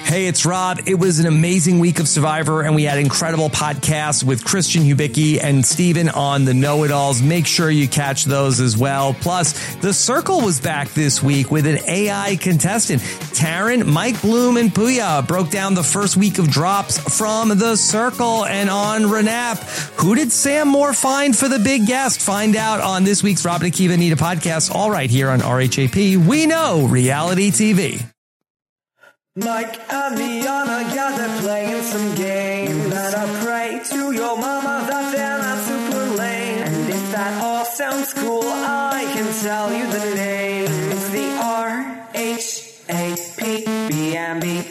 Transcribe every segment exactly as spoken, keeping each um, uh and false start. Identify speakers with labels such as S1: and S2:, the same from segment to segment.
S1: Hey, it's Rob. It was an amazing week of Survivor, and we had incredible podcasts with Christian Hubicki and Steven on the Know-It-Alls. Make sure you catch those as well. Plus, The Circle was back this week with an A I contestant. Taryn, Mike Bloom, and Puya broke down the first week of drops from The Circle. And on Renap, who did Sam Moore find for the big guest? Find out on this week's Rob and Akiva Anita podcast, all right here on R H A P. We know reality T V.
S2: Mike and Liana, yeah, they're playing some game. Better pray to your mama that they're not super lame. And if that all sounds cool, I can tell you the name. It's the R H A P B and B.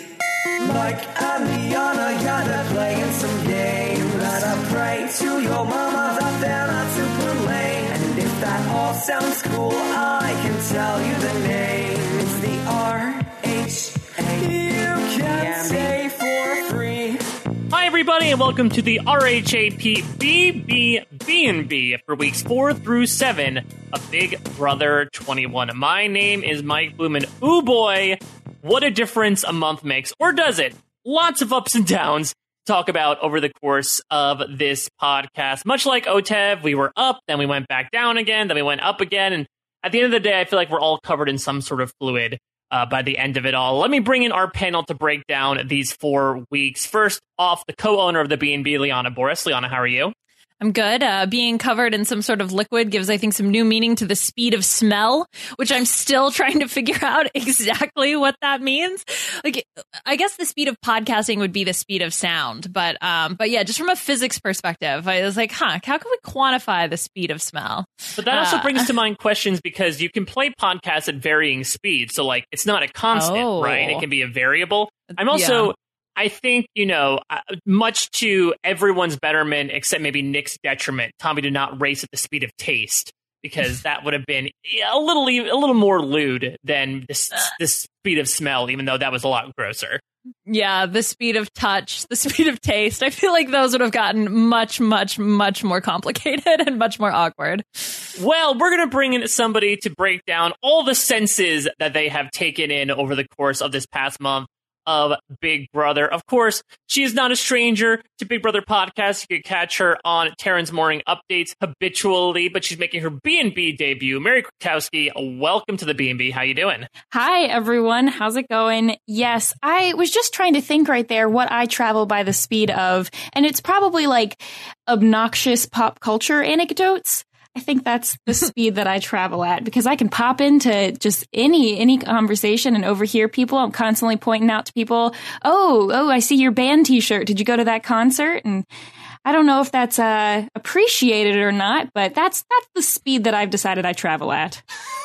S2: Mike and Liana, yeah, they're playing some game. Better pray to your mama that they're not super lame. And if that all sounds cool, I can tell you the name. It's the R H A P. You can say for free.
S3: Hi, everybody, and welcome to the R H A P B B B and B for weeks four through seven of Big Brother twenty-one. My name is Mike Bloom, and ooh boy, what a difference a month makes. Or does it? Lots of ups and downs to talk about over the course of this podcast. Much like O T E V, we were up, then we went back down again, then we went up again, and at the end of the day, I feel like we're all covered in some sort of fluid Uh, by the end of it all. Let me bring in our panel to break down these four weeks. First off, the co-owner of the B and B, Liana Boris. Liana, how are you?
S4: I'm good. Uh, being covered in some sort of liquid gives, I think, some new meaning to the speed of smell, which I'm still trying to figure out exactly what that means. Like, I guess the speed of podcasting would be the speed of sound, but um, but yeah, just from a physics perspective, I was like, huh, how can we quantify the speed of smell?
S3: But that also
S4: uh,
S3: brings to mind questions because you can play podcasts at varying speeds, so like it's not a constant,
S4: oh.
S3: right? It can be a variable. I'm also. Yeah. I think, you know, uh, much to everyone's betterment, except maybe Nick's detriment, Tommy did not race at the speed of taste, because that would have been a little a little more lewd than this, this speed of smell, even though that was a lot grosser.
S4: Yeah, the speed of touch, the speed of taste. I feel like those would have gotten much, much, much more complicated and much more awkward.
S3: Well, we're going to bring in somebody to break down all the senses that they have taken in over the course of this past month of Big Brother. Of course, she is not a stranger to Big Brother podcast. You can catch her on Taryn's Morning Updates habitually, but she's making her B and B debut. Mary Krakowski, welcome to the B and B. How you doing?
S5: Hi, everyone. How's it going? Yes, I was just trying to think right there what I travel by the speed of, and it's probably like obnoxious pop culture anecdotes. I think that's the speed that I travel at, because I can pop into just any any conversation and overhear people. I'm constantly pointing out to people, oh, oh, I see your band T-shirt. Did you go to that concert? And I don't know if that's uh, appreciated or not, but that's that's the speed that I've decided I travel at.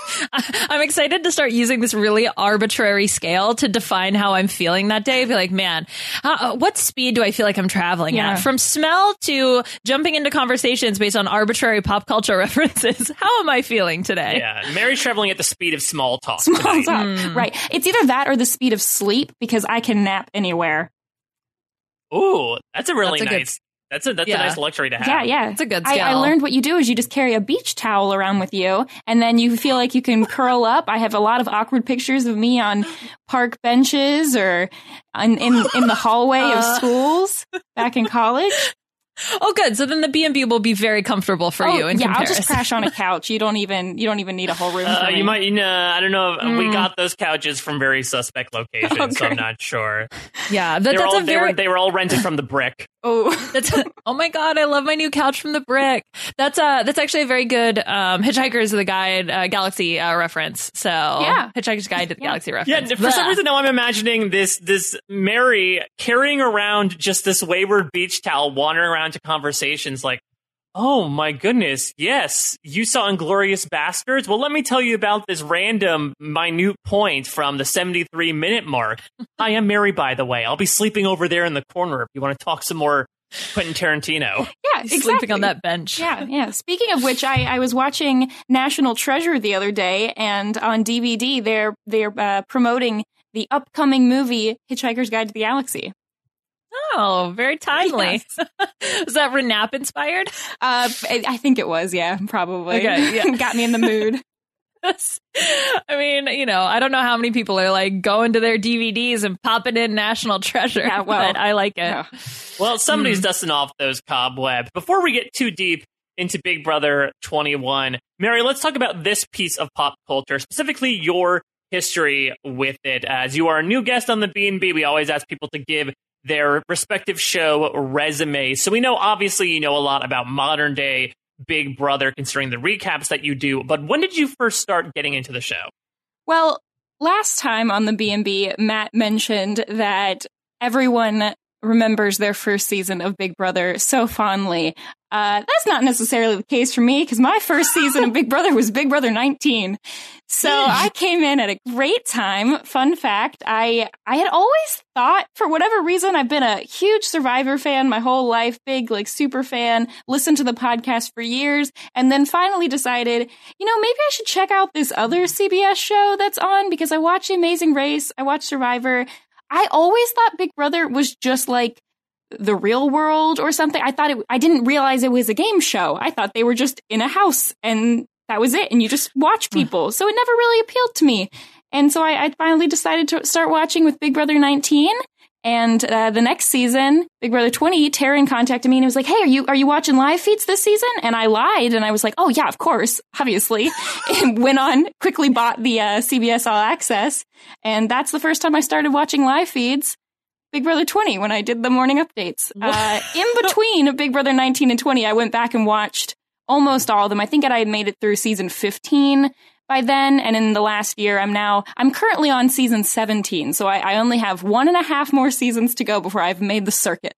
S4: I'm excited to start using this really arbitrary scale to define how I'm feeling that day. Be like, man, uh, what speed do I feel like I'm traveling
S5: yeah.
S4: at? From smell to jumping into conversations based on arbitrary pop culture references. How am I feeling today?
S3: Yeah, Mary's traveling at the speed of small talk.
S5: Small
S3: tonight.
S5: talk,
S4: Mm.
S5: right. It's either that or the speed of sleep, because I can nap anywhere.
S3: Ooh, that's a really
S4: That's a good-
S3: nice... That's a that's
S4: Yeah.
S3: a nice luxury to have.
S5: Yeah, yeah.
S4: It's a good
S5: I,
S4: scale.
S5: I learned what you do is you just carry a beach towel around with you, and then you feel like you can curl up. I have a lot of awkward pictures of me on park benches or in in, in the hallway of
S4: Uh.
S5: schools back in college.
S4: Oh, good. So then the B and B will be very comfortable for
S5: oh,
S4: you in
S5: yeah,
S4: comparison.
S5: I'll just crash on a couch. You don't even you don't even need a whole room.
S3: Uh,
S5: for me.
S3: you might, you know, I don't know.
S4: Mm.
S3: We got those couches from very suspect locations,
S4: Oh,
S3: so I'm
S4: great.
S3: not sure.
S4: Yeah, that,
S3: They were
S4: that's
S3: all,
S4: a
S3: they,
S4: very...
S3: were, they were all rented from the Brick.
S5: Oh,
S4: That's oh my god! I love my new couch from the Brick. That's uh that's actually a very good um, Hitchhiker's the Guide uh, Galaxy uh, reference. So
S5: Yeah.
S4: Hitchhiker's Guide to the
S5: Yeah.
S4: Galaxy
S3: Yeah,
S4: reference.
S3: for some
S4: Blah.
S3: reason now I'm imagining this this Mary carrying around just this wayward beach towel, wandering around to conversations like, oh my goodness, yes, you saw Inglourious Bastards? Well, let me tell you about this random minute point from the seventy-three minute mark. Hi, I'm Mary, by the way. I'll be sleeping over there in the corner if you want to talk some more Quentin Tarantino.
S5: yeah,
S4: He's
S5: exactly.
S4: sleeping on that bench.
S5: Yeah, yeah. Speaking of which, I, I was watching National Treasure the other day, and on D V D they're they're uh, promoting the upcoming movie Hitchhiker's Guide to the Galaxy.
S4: Oh, very timely.
S5: Yes.
S4: Was that Renap inspired?
S5: Uh, I, I think it was, yeah, probably.
S4: Okay, yeah.
S5: Got me in the mood.
S4: I mean, you know, I don't know how many people are like going to their D V Ds and popping in National Treasure,
S5: Yeah, well,
S4: but I like it.
S5: yeah.
S3: Well, somebody's
S4: Mm.
S3: dusting off those cobwebs. Before we get too deep into Big Brother twenty-one, Mary, let's talk about this piece of pop culture, specifically your history with it. As you are a new guest on the B and B, we always ask people to give their respective show resumes. So we know, obviously, you know a lot about modern day Big Brother, considering the recaps that you do. But when did you first start getting into the show?
S5: Well, last time on the B and B, Matt mentioned that everyone remembers their first season of Big Brother so fondly. Uh, that's not necessarily the case for me, because my first season of Big Brother was Big Brother nineteen. So I came in at a great time. Fun fact, I I had always thought, for whatever reason, I've been a huge Survivor fan my whole life, big, like, super fan, listened to the podcast for years, and then finally decided, you know, maybe I should check out this other C B S show that's on, because I watched The Amazing Race, I watched Survivor. I always thought Big Brother was just like the real world or something. I thought it, I didn't realize it was a game show. I thought they were just in a house and that was it. And you just watch people. So it never really appealed to me. And so I, I finally decided to start watching with Big Brother nineteen. And uh, the next season, Big Brother twenty, Taryn contacted me and was like, hey, are you are you watching live feeds this season? And I lied. And I was like, oh, yeah, of course, obviously. And went on, quickly bought the uh, C B S All Access. And that's the first time I started watching live feeds. Big Brother twenty, when I did the morning updates. Uh, in between Big Brother nineteen and twenty, I went back and watched almost all of them. I think I had made it through season fifteen by then. And in the last year, I'm now, I'm currently on season seventeen. So I, I only have one and a half more seasons to go before I've made the circuit.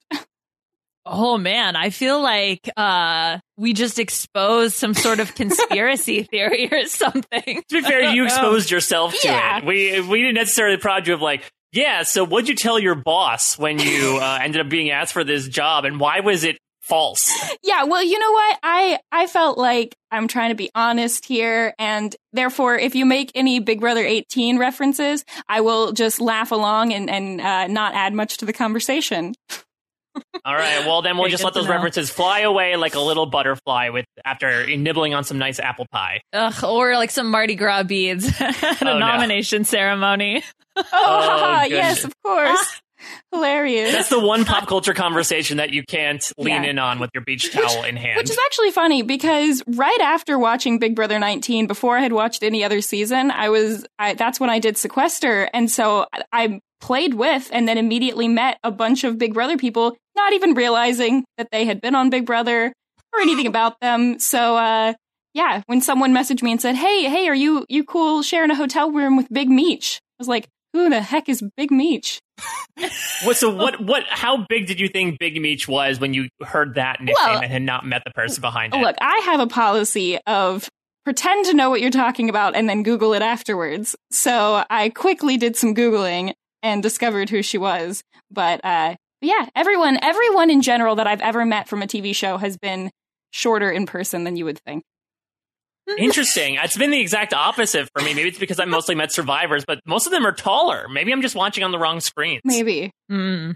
S4: Oh, man, I feel like uh, we just exposed some sort of conspiracy theory or something.
S3: To be fair, you exposed yourself to
S5: Yeah.
S3: it. We we didn't necessarily prod you of like, yeah, so what'd you tell your boss when you uh, ended up being asked for this job, and why was it false?
S5: Yeah, well, you know what? I, I felt like I'm trying to be honest here, and therefore, if you make any Big Brother eighteen references, I will just laugh along and, and uh, not add much to the conversation.
S3: All right, well, then we'll
S4: Very
S3: just
S4: good
S3: let
S4: to
S3: those
S4: know.
S3: references fly away like a little butterfly with after nibbling on some nice apple pie.
S4: Ugh, or like some Mardi Gras beads at a
S3: Oh, no.
S4: nomination ceremony.
S5: Oh,
S3: Oh,
S5: haha,
S3: goodness.
S5: yes, of course. Hilarious.
S3: That's the one pop culture conversation that you can't lean
S5: Yeah.
S3: in on with your beach towel in hand.
S5: Which is actually funny, because right after watching Big Brother nineteen, before I had watched any other season, I was, I, that's when I did Sequester. And so I, I played with and then immediately met a bunch of Big Brother people, not even realizing that they had been on Big Brother or anything about them. So, uh, yeah, when someone messaged me and said, hey, hey, are you, you cool sharing a hotel room with Big Meech? I was like, who the heck is Big Meech?
S3: What, so what? What? How big did you think Big Meech was when you heard that nickname
S5: Well,
S3: and had not met the person behind it?
S5: Look, I have a policy of pretend to know what you're talking about and then Google it afterwards. So I quickly did some Googling and discovered who she was. But uh, yeah, everyone, everyone in general that I've ever met from a T V show has been shorter in person than you would think.
S3: Interesting. It's been the exact opposite for me. Maybe it's because I mostly met survivors, but most of them are taller. Maybe I'm just watching on the wrong screens.
S5: Maybe.
S4: Mm.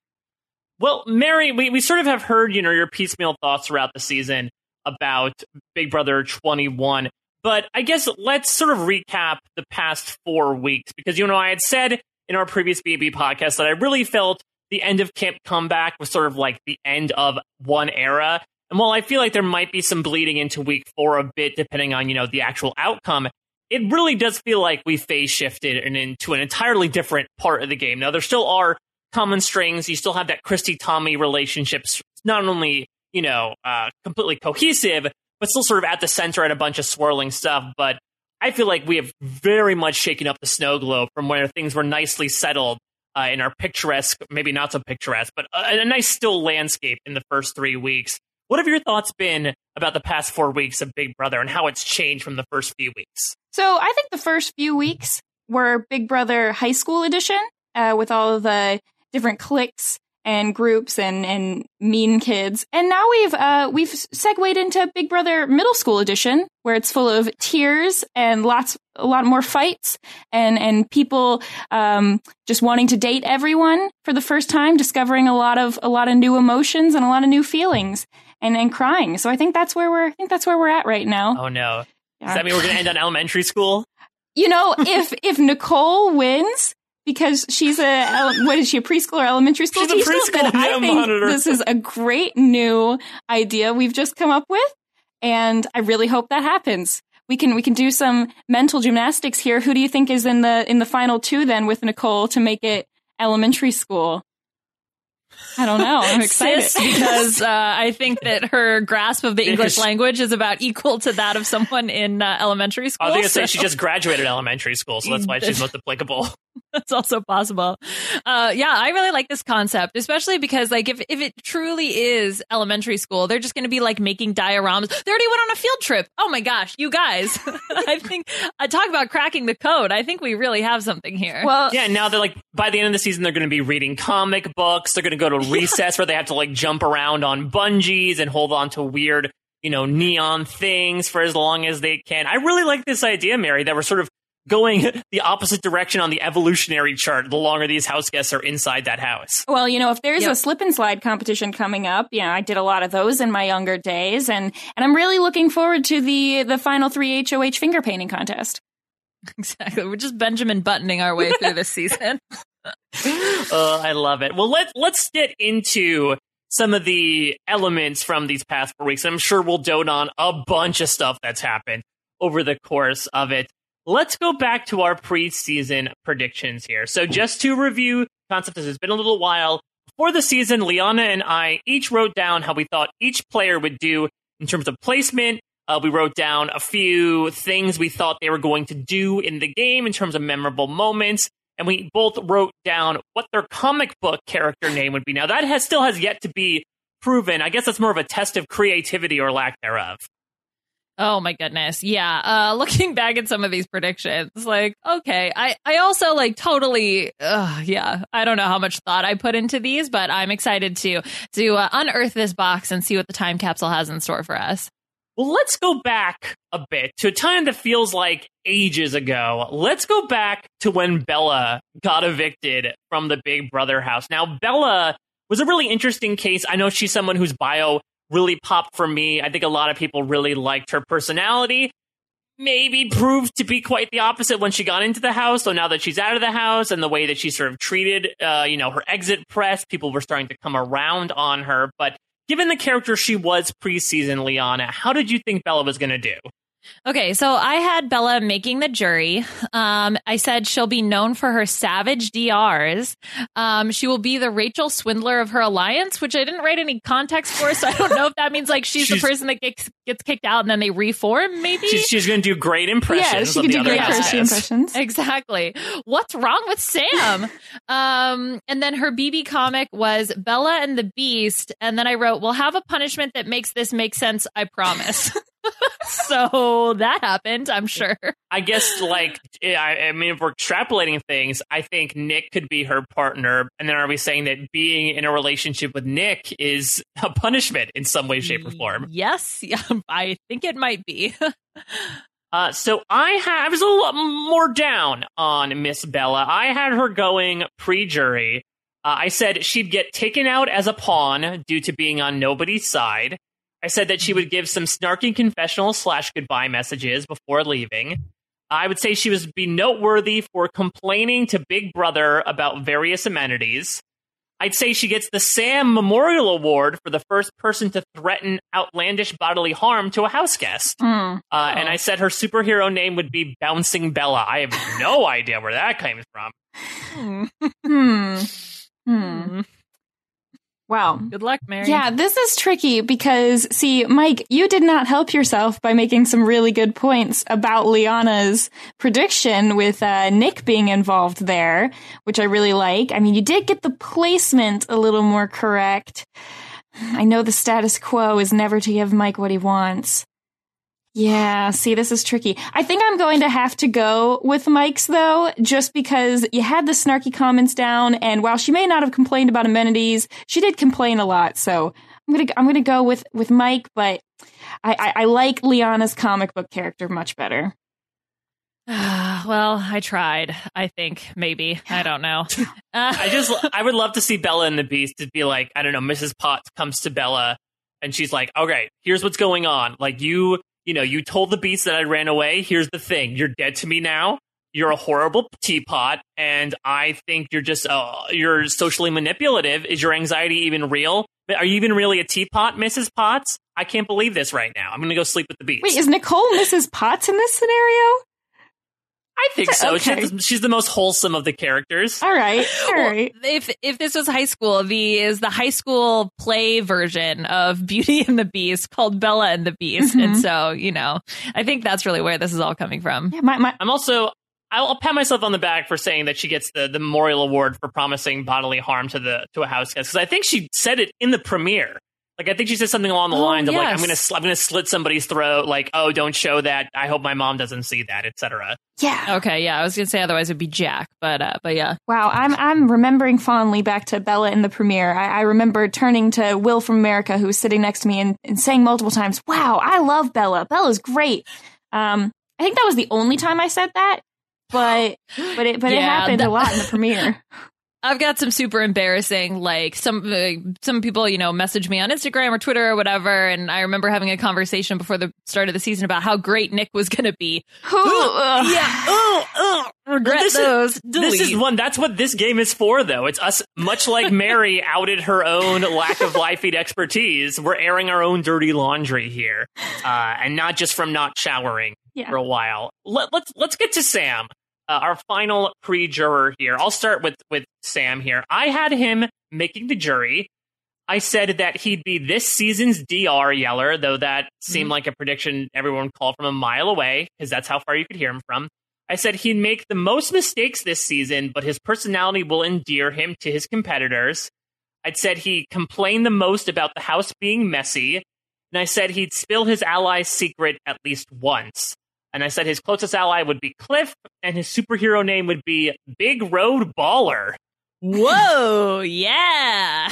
S3: Well, Mary, we, we sort of have heard, you know, your piecemeal thoughts throughout the season about Big Brother twenty-one. But I guess let's sort of recap the past four weeks, because, you know, I had said in our previous B and B podcast that I really felt the end of Camp Comeback was sort of like the end of one era. And while I feel like there might be some bleeding into week four a bit, depending on, you know, the actual outcome, it really does feel like we phase shifted and into an entirely different part of the game. Now, there still are common strings. You still have that Christy-Tommy relationship, not only, you know, uh, completely cohesive, but still sort of at the center and a bunch of swirling stuff. But I feel like we have very much shaken up the snow globe from where things were nicely settled uh, in our picturesque, maybe not so picturesque, but a, a nice still landscape in the first three weeks. What have your thoughts been about the past four weeks of Big Brother and how it's changed from the first few weeks?
S5: So I think the first few weeks were Big Brother High School Edition, uh, with all of the different cliques and groups and, and mean kids. And now we've uh, we've segued into Big Brother Middle School Edition, where it's full of tears and lots a lot more fights and and people um, just wanting to date everyone for the first time, discovering a lot of a lot of new emotions and a lot of new feelings. And, and crying. So I think that's where we're I think that's where we're at right now.
S3: Oh no.
S5: Yeah.
S3: Does that mean we're going to end on elementary school?
S5: You know, if if Nicole wins because she's a what is she a preschool or elementary school
S3: She's a
S5: teacher,
S3: preschool
S5: then I
S3: gym
S5: think
S3: monitor.
S5: this is a great new idea we've just come up with, and I really hope that happens. We can we can do some mental gymnastics here. Who do you think is in the in the final two then with Nicole to make it elementary school? I don't know. I'm excited
S4: Sis, because uh, I think that her grasp of the
S3: Yeah,
S4: English
S3: 'cause-
S4: language is about equal to that of someone in uh, elementary school.
S3: I was going to say
S4: so-
S3: she just graduated elementary school, so that's why she's most applicable.
S4: That's also possible. Uh, yeah, I really like this concept, especially because, like, if, if it truly is elementary school, they're just going to be like making dioramas. They already went on a field trip. Oh my gosh, you guys! I think I talk about cracking the code. I think we really have something here.
S5: Well,
S3: Yeah, now they're like, by the end of the season, they're going to be reading comic books. They're going to go to recess where they have to like jump around on bungees and hold on to weird, you know, neon things for as long as they can. I really like this idea, Mary, that we're sort of going the opposite direction on the evolutionary chart the longer these house guests are inside that house.
S5: Well, you know, if there's
S4: Yep.
S5: a slip and slide competition coming up, you know, I did a lot of those in my younger days, and and I'm really looking forward to the the final three H O H finger painting contest.
S4: Exactly. We're just Benjamin buttoning our way through this season.
S3: Uh, I love it. Well, let's let's get into some of the elements from these past four weeks. I'm sure we'll dote on a bunch of stuff that's happened over the course of it. Let's go back to our preseason predictions here. So just to review concept, it's been a little while. Before the season, Liana and I each wrote down how we thought each player would do in terms of placement. Uh, we wrote down a few things we thought they were going to do in the game in terms of memorable moments. And we both wrote down what their comic book character name would be. Now, that has still has yet to be proven. I guess that's more of a test of creativity or lack thereof.
S4: Oh my goodness. Yeah. Uh, looking back at some of these predictions, like, okay, I, I also like totally, uh, yeah, I don't know how much thought I put into these, but I'm excited to, to uh, unearth this box and see what the time capsule has in store for us.
S3: Well, let's go back a bit to a time that feels like ages ago. Let's go back to when Bella got evicted from the Big Brother house. Now, Bella was a really interesting case. I know she's someone whose bio really popped for me. I think a lot of people really liked her personality. Maybe proved to be quite the opposite when she got into the house. So now that she's out of the house and the way that she sort of treated, uh, you know, her exit press, people were starting to come around on her. But given the character she was preseason, Liana, how did you think Bella was going to do?
S4: Okay, so I had Bella making the jury. Um, I said she'll be known for her savage D Rs. Um, she will be the Rachel Swindler of her alliance, which I didn't write any context for, so I don't know if that means like she's,
S3: She's-
S4: the person that gets gets kicked out and then they reform, maybe?
S3: She's, she's going to do great impressions.
S5: Yeah, she
S3: of
S5: could
S3: the
S5: do
S3: other
S5: great
S3: house
S5: Kirsty
S3: guests.
S5: impressions.
S4: Exactly. What's wrong with Sam? um, and then her B B comic was Bella and the Beast. And then I wrote, we'll have a punishment that makes this make sense, I promise. So that happened, I'm sure. I
S3: guess, like, I, I mean, if we're extrapolating things, I think Nick could be her partner. And then are we saying that being in a relationship with Nick is a punishment in some way, shape, or form?
S4: Yes, yeah, I think it might be.
S3: Uh, so I, ha- I was a lot more down on Miss Bella. I had her going pre-jury. Uh, I said she'd get taken out as a pawn due to being on nobody's side. I said that she would give some snarky confessional slash goodbye messages before leaving. I would say she would be noteworthy for complaining to Big Brother about various amenities. I'd say she gets the Sam Memorial Award for the first person to threaten outlandish bodily harm to a house guest.
S5: Mm.
S3: Uh, and I said her superhero name would be Bouncing Bella. I have no idea where that came from.
S5: Hmm. Hmm. Wow.
S4: Good luck, Mary.
S5: Yeah, this is tricky because, see, Mike, you did not help yourself by making some really good points about Liana's prediction with uh, Nick being involved there, which I really like. I mean, you did get the placement a little more correct. I know the status quo is never to give Mike what he wants. Yeah, see, this is tricky. I think I'm going to have to go with Mike's, though, just because you had the snarky comments down, and while she may not have complained about amenities, she did complain a lot. So I'm gonna I'm gonna go with, with Mike, but I, I, I like Liana's comic book character much better.
S4: Well, I tried. I think maybe I don't know. Uh,
S3: I just, I would love to see Bella and the Beast to be like, I don't know, Missus Potts comes to Bella and she's like, okay, here's what's going on. Like, you, you know, you told the beast that I ran away. Here's the thing. You're dead to me now. You're a horrible teapot. And I think you're just, uh, you're socially manipulative. Is your anxiety even real? Are you even really a teapot, Missus Potts? I can't believe this right now. I'm going to go sleep with the beast.
S5: Wait, is Nicole Missus Potts in this scenario?
S3: I think so.
S5: Okay.
S3: She's, she's the most wholesome of the characters.
S5: All right. All right.
S4: Well, if if this was high school, the is the high school play version of Beauty and the Beast called Bella and the Beast.
S5: Mm-hmm.
S4: And so, you know, I think that's really where this is all coming from.
S5: Yeah, my, my,
S3: I'm also, I'll, I'll pat myself on the back for saying that she gets the, the memorial award for promising bodily harm to the to a house guest. Because I think she said it in the premiere. Like, I think she said something along the
S4: Oh,
S3: lines of, like,
S4: yes.
S3: I'm going to I'm gonna slit somebody's throat. Like, oh, don't show that. I hope my mom doesn't see that, et cetera.
S5: yeah.
S4: Okay, yeah, I was gonna say otherwise it'd be Jack, but uh, but yeah.
S5: Wow, I'm I'm remembering fondly back to Bella in the premiere. I, I remember turning to Will from America, who was sitting next to me, and, and saying multiple times, "Wow, I love Bella. Bella's great." Um, I think that was the only time I said that, but but it but it
S4: Yeah,
S5: happened
S4: that-
S5: a lot in the premiere.
S4: I've got some super embarrassing, like some uh, some people, you know, message me on Instagram or Twitter or whatever, and I remember having a conversation before the start of the season about how great Nick was going to be.
S5: Ugh.
S3: Yeah. Oh, oh.
S4: Regret
S3: This is-
S4: those.
S3: This is
S4: Delete.
S3: one. That's what this game is for, though. It's us, much like Mary outed her own lack of live feed expertise. We're airing our own dirty laundry here, uh, and not just from not showering
S5: Yeah.
S3: for a while. Let, let's let's get to Sam, uh, our final pre-juror here. I'll start with with Sam here. I had him making the jury. I said that he'd be this season's D R yeller, though that seemed
S4: Mm-hmm.
S3: like a prediction everyone called from a mile away, because that's how far you could hear him from. I said he'd make the most mistakes this season, but his personality will endear him to his competitors. I'd said he complained the most about the house being messy. And I said he'd spill his ally's secret at least once. And I said his closest ally would be Cliff, and his superhero name would be Big Road Baller.
S4: Whoa, yeah.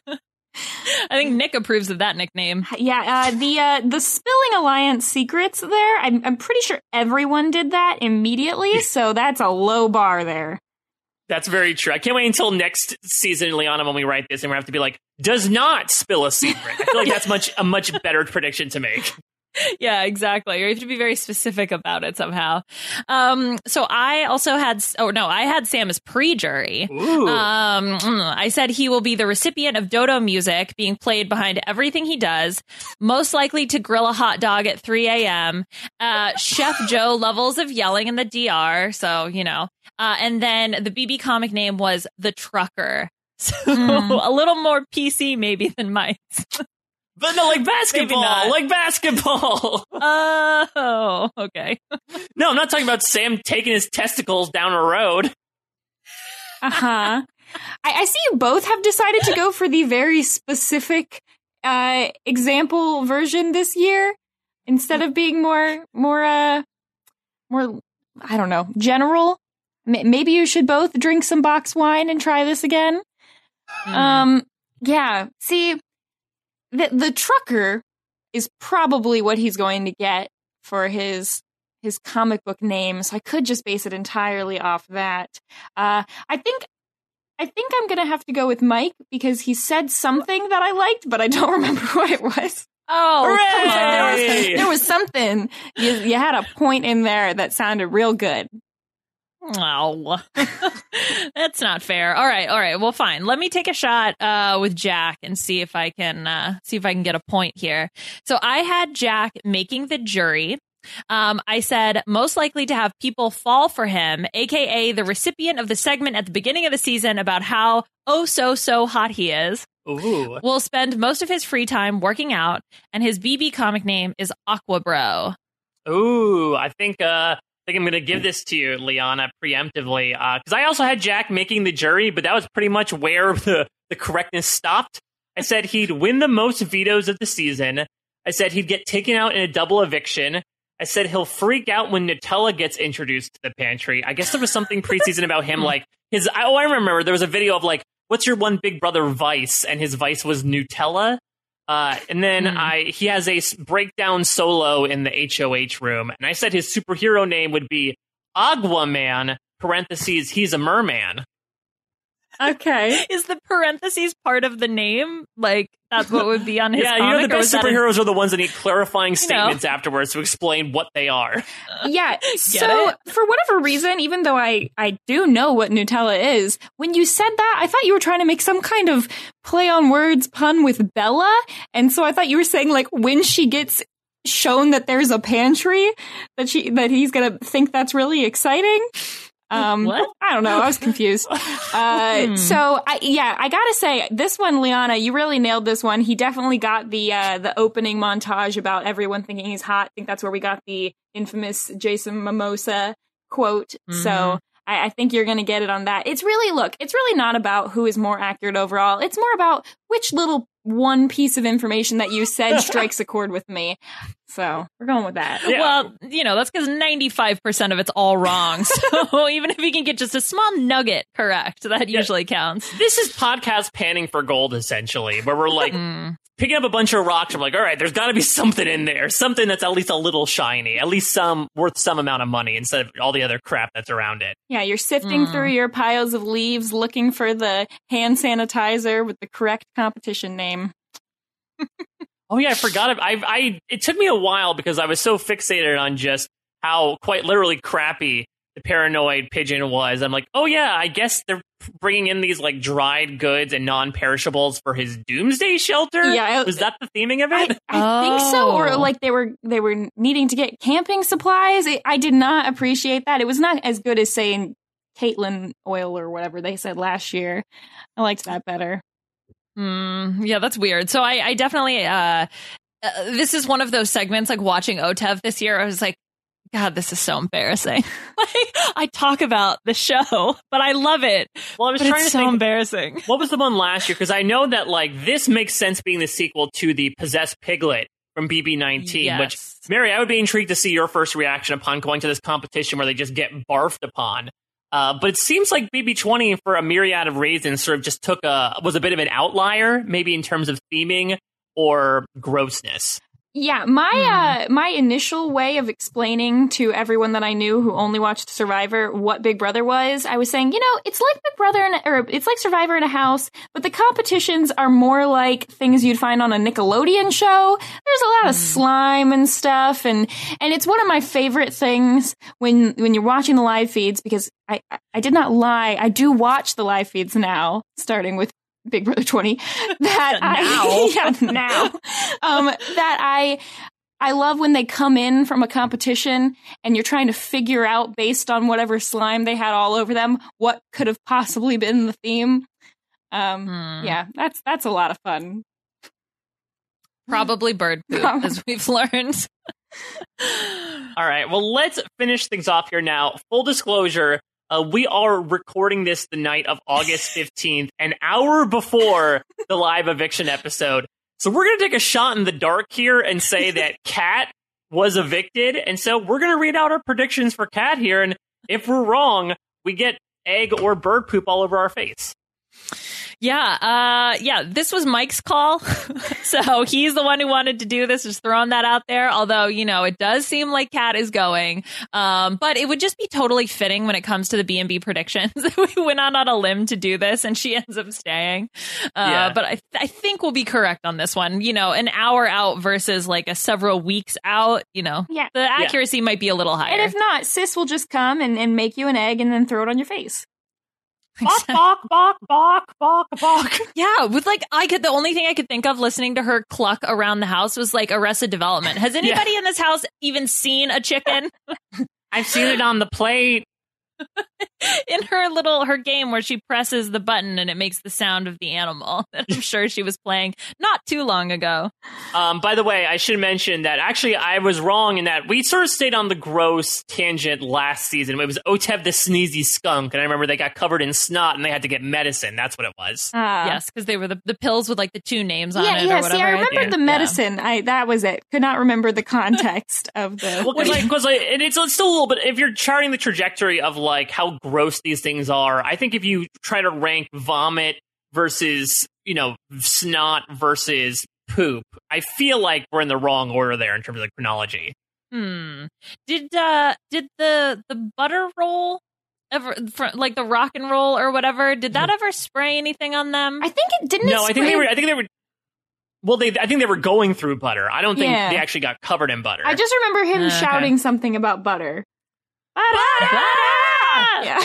S4: I think Nick approves of that nickname.
S5: Yeah, uh, the uh, the spilling alliance secrets there. I'm I'm pretty sure everyone did that immediately, so that's a low bar there.
S3: That's very true. I can't wait until next season, Liana, when we write this, and we have to be like, does not spill a secret. I feel like that's much a much better prediction to make.
S4: Yeah, exactly. You have to be very specific about it somehow. Um, so I also had, oh no, I had Sam as pre-jury.
S3: Ooh.
S4: Um, I said he will be the recipient of dodo music being played behind everything he does, most likely to grill a hot dog at three a.m., uh, Chef Joe levels of yelling in the D R. So, you know, uh, and then the B B comic name was The Trucker. So
S5: Mm.
S4: a little more P C maybe than mine's.
S3: But no, like basketball,
S4: not.
S3: like basketball.
S4: Oh, okay.
S3: No, I'm not talking about Sam taking his testicles down a road.
S5: Uh huh. I, I see you both have decided to go for the very specific uh, example version this year instead of being more more uh more I don't know general. M- maybe you should both drink some box wine and try this again.
S4: Mm.
S5: Um. Yeah. See. The the trucker is probably what he's going to get for his his comic book name, so I could just base it entirely off that. Uh, I think I think I'm gonna have to go with Mike because he said something that I liked, but I don't remember what it was.
S4: Oh, come on.
S5: There was,
S3: Hooray!
S5: there was something you, you had a point in there that sounded real good.
S4: Oh, that's not fair. All right, all right. Well, fine. Let me take a shot uh, with Jack and see if I can uh, see if I can get a point here. So I had Jack making the jury. Um, I said most likely to have people fall for him, aka the recipient of the segment at the beginning of the season about how oh so so hot he is.
S3: Ooh.
S4: Will spend most of his free time working out, and his B B comic name is Aqua Bro.
S3: Ooh, I think uh I think I'm going to give this to you, Liana, preemptively, because I also had Jack making the jury, but that was pretty much where the, the correctness stopped. I said he'd win the most vetoes of the season. I said he'd get taken out in a double eviction. I said he'll freak out when Nutella gets introduced to the pantry. I guess there was something preseason about him, like his. Oh, I remember there was a video of like, "What's your one big brother vice?" And his vice was Nutella. Uh, and then
S4: Mm.
S3: I he has a s- breakdown solo in the H O H room, and I said his superhero name would be Aguaman. Parentheses, he's a merman.
S5: Okay.
S4: Is the parentheses part of the name? Like, that's what would be on his
S3: Yeah,
S4: comic?
S3: you know, the
S4: or
S3: best
S4: was that
S3: superheroes are the ones that need clarifying
S4: know.
S3: statements afterwards to explain what they are.
S5: Yeah. So
S4: it?
S5: for whatever reason, even though I, I do know what Nutella is, when you said that, I thought you were trying to make some kind of play on words pun with Bella. And so I thought you were saying like when she gets shown that there's a pantry that she, that he's going to think that's really exciting. Um,
S4: What?
S5: I don't know. I was confused. Uh, so I, yeah, I gotta say this one, Liana, you really nailed this one. He definitely got the, uh, the opening montage about everyone thinking he's hot. I think that's where we got the infamous Jason Momoa quote.
S4: Mm-hmm.
S5: So I, I think you're going to get it on that. It's really, look, it's really not about who is more accurate overall. It's more about which little one piece of information that you said strikes a chord with me. So we're going with that.
S3: Yeah.
S4: Well, you know, that's because ninety-five percent of it's all wrong. So even if you can get just a small nugget correct, that
S3: Yeah.
S4: usually counts.
S3: This is podcast panning for gold, essentially, where we're like picking up a bunch of rocks. I'm like, all right, there's got to be something in there, something that's at least a little shiny, at least some worth some amount of money instead of all the other crap that's around it.
S5: Yeah, you're sifting through your piles of leaves looking for the hand sanitizer with the correct competition name.
S3: Oh yeah, I forgot. It. I, I, it took me a while because I was so fixated on just how quite literally crappy the paranoid pigeon was. I'm like, oh yeah, I guess they're bringing in these like dried goods and non-perishables for his doomsday shelter.
S5: Yeah, I-
S3: was that the theming of
S5: I,
S3: it?
S5: I think so, or
S4: Oh.
S5: like they were they were needing to get camping supplies. I, I did not appreciate that. It was not as good as saying Caitlin oil or whatever they said last year. I liked that better.
S4: Mm, yeah, that's weird. So I, I definitely, uh, uh, this is one of those segments, like watching O T E V this year. I was like, God, this is so embarrassing. Like, I talk about the show, but I love it.
S3: Well, I was
S4: But
S3: trying
S4: it's
S3: to
S4: so
S3: think,
S4: embarrassing.
S3: what was the one last year? Because I know that like this makes sense being the sequel to the Possessed Piglet from B B nineteen, which,
S4: Yes.
S3: Mary, I would be intrigued to see your first reaction upon going to this competition where they just get barfed upon. Uh, but it seems like B B twenty, for a myriad of reasons, sort of just took a was a bit of an outlier, maybe in terms of theming or grossness.
S5: Yeah, my uh, my initial way of explaining to everyone that I knew who only watched Survivor what Big Brother was, I was saying, you know, it's like Big Brother in a, or it's like Survivor in a house, but the competitions are more like things you'd find on a Nickelodeon show. There's a lot of slime and stuff, and and it's one of my favorite things when when you're watching the live feeds, because I I, I did not lie, I do watch the live feeds now, starting with Big Brother twenty, that I, yeah, now, um, that I, I love when they come in from a competition and you're trying to figure out, based on whatever slime they had all over them, what could have possibly been the theme. Um,
S4: Hmm.
S5: yeah, that's, that's a lot of fun.
S4: Probably bird poop, as we've learned.
S3: All right, well, let's finish things off here now. Full disclosure, uh, we are recording this the night of August fifteenth, an hour before the live eviction episode. So we're going to take a shot in the dark here and say that Kat was evicted. And so we're going to read out our predictions for Kat here. And if we're wrong, we get egg or bird poop all over our face.
S4: Yeah, uh, yeah, this was Mike's call. So he's the one who wanted to do this, just throwing that out there. Although, you know, it does seem like Kat is going. Um, but it would just be totally fitting when it comes to the B and B predictions. We went out on a limb to do this and she ends up staying. Uh,
S3: Yeah.
S4: But I, I think we'll be correct on this one. You know, an hour out versus like a several weeks out, you know,
S5: Yeah.
S4: the accuracy might be a little higher.
S5: And if not, Sis will just come and, and make you an egg and then throw it on your face.
S3: Bok, bok, bok, bok, bok, bok.
S4: Yeah, with like, I could, the only thing I could think of listening to her cluck around the house was like Arrested Development. Has anybody in this house even seen a chicken?
S3: I've seen it on the plate.
S4: In her little, her game where she presses the button and it makes the sound of the animal that I'm sure she was playing not too long ago.
S3: Um, by the way, I should mention that actually I was wrong in that we sort of stayed on the gross tangent last season. It was O T E V the sneezy skunk, and I remember they got covered in snot and they had to get medicine. That's what it was.
S5: Uh,
S4: Yes, because they were the, the pills with like the two names on
S5: Yeah,
S4: it or
S5: yeah.
S4: whatever.
S5: See, I remembered
S4: think.
S5: the
S4: Yeah.
S5: medicine. I that was it. Could not remember the context of the.
S3: Well, because like, 'cause, like, and it's, it's still a little bit, if you're charting the trajectory of like how gross these things are, I think if you try to rank vomit versus, you know, snot versus poop, I feel like we're in the wrong order there in terms of the chronology.
S4: Hmm. Did uh did the the butter roll ever, for, like the rock and roll or whatever, did that ever spray anything on them?
S5: I think it didn't.
S3: No,
S5: it
S3: I think they were. I think they were. Well, they. I think they were going through butter. I don't think
S5: Yeah.
S3: they actually got covered in butter.
S5: I just remember him
S4: Uh, okay.
S5: shouting something about butter. Butter! Yeah.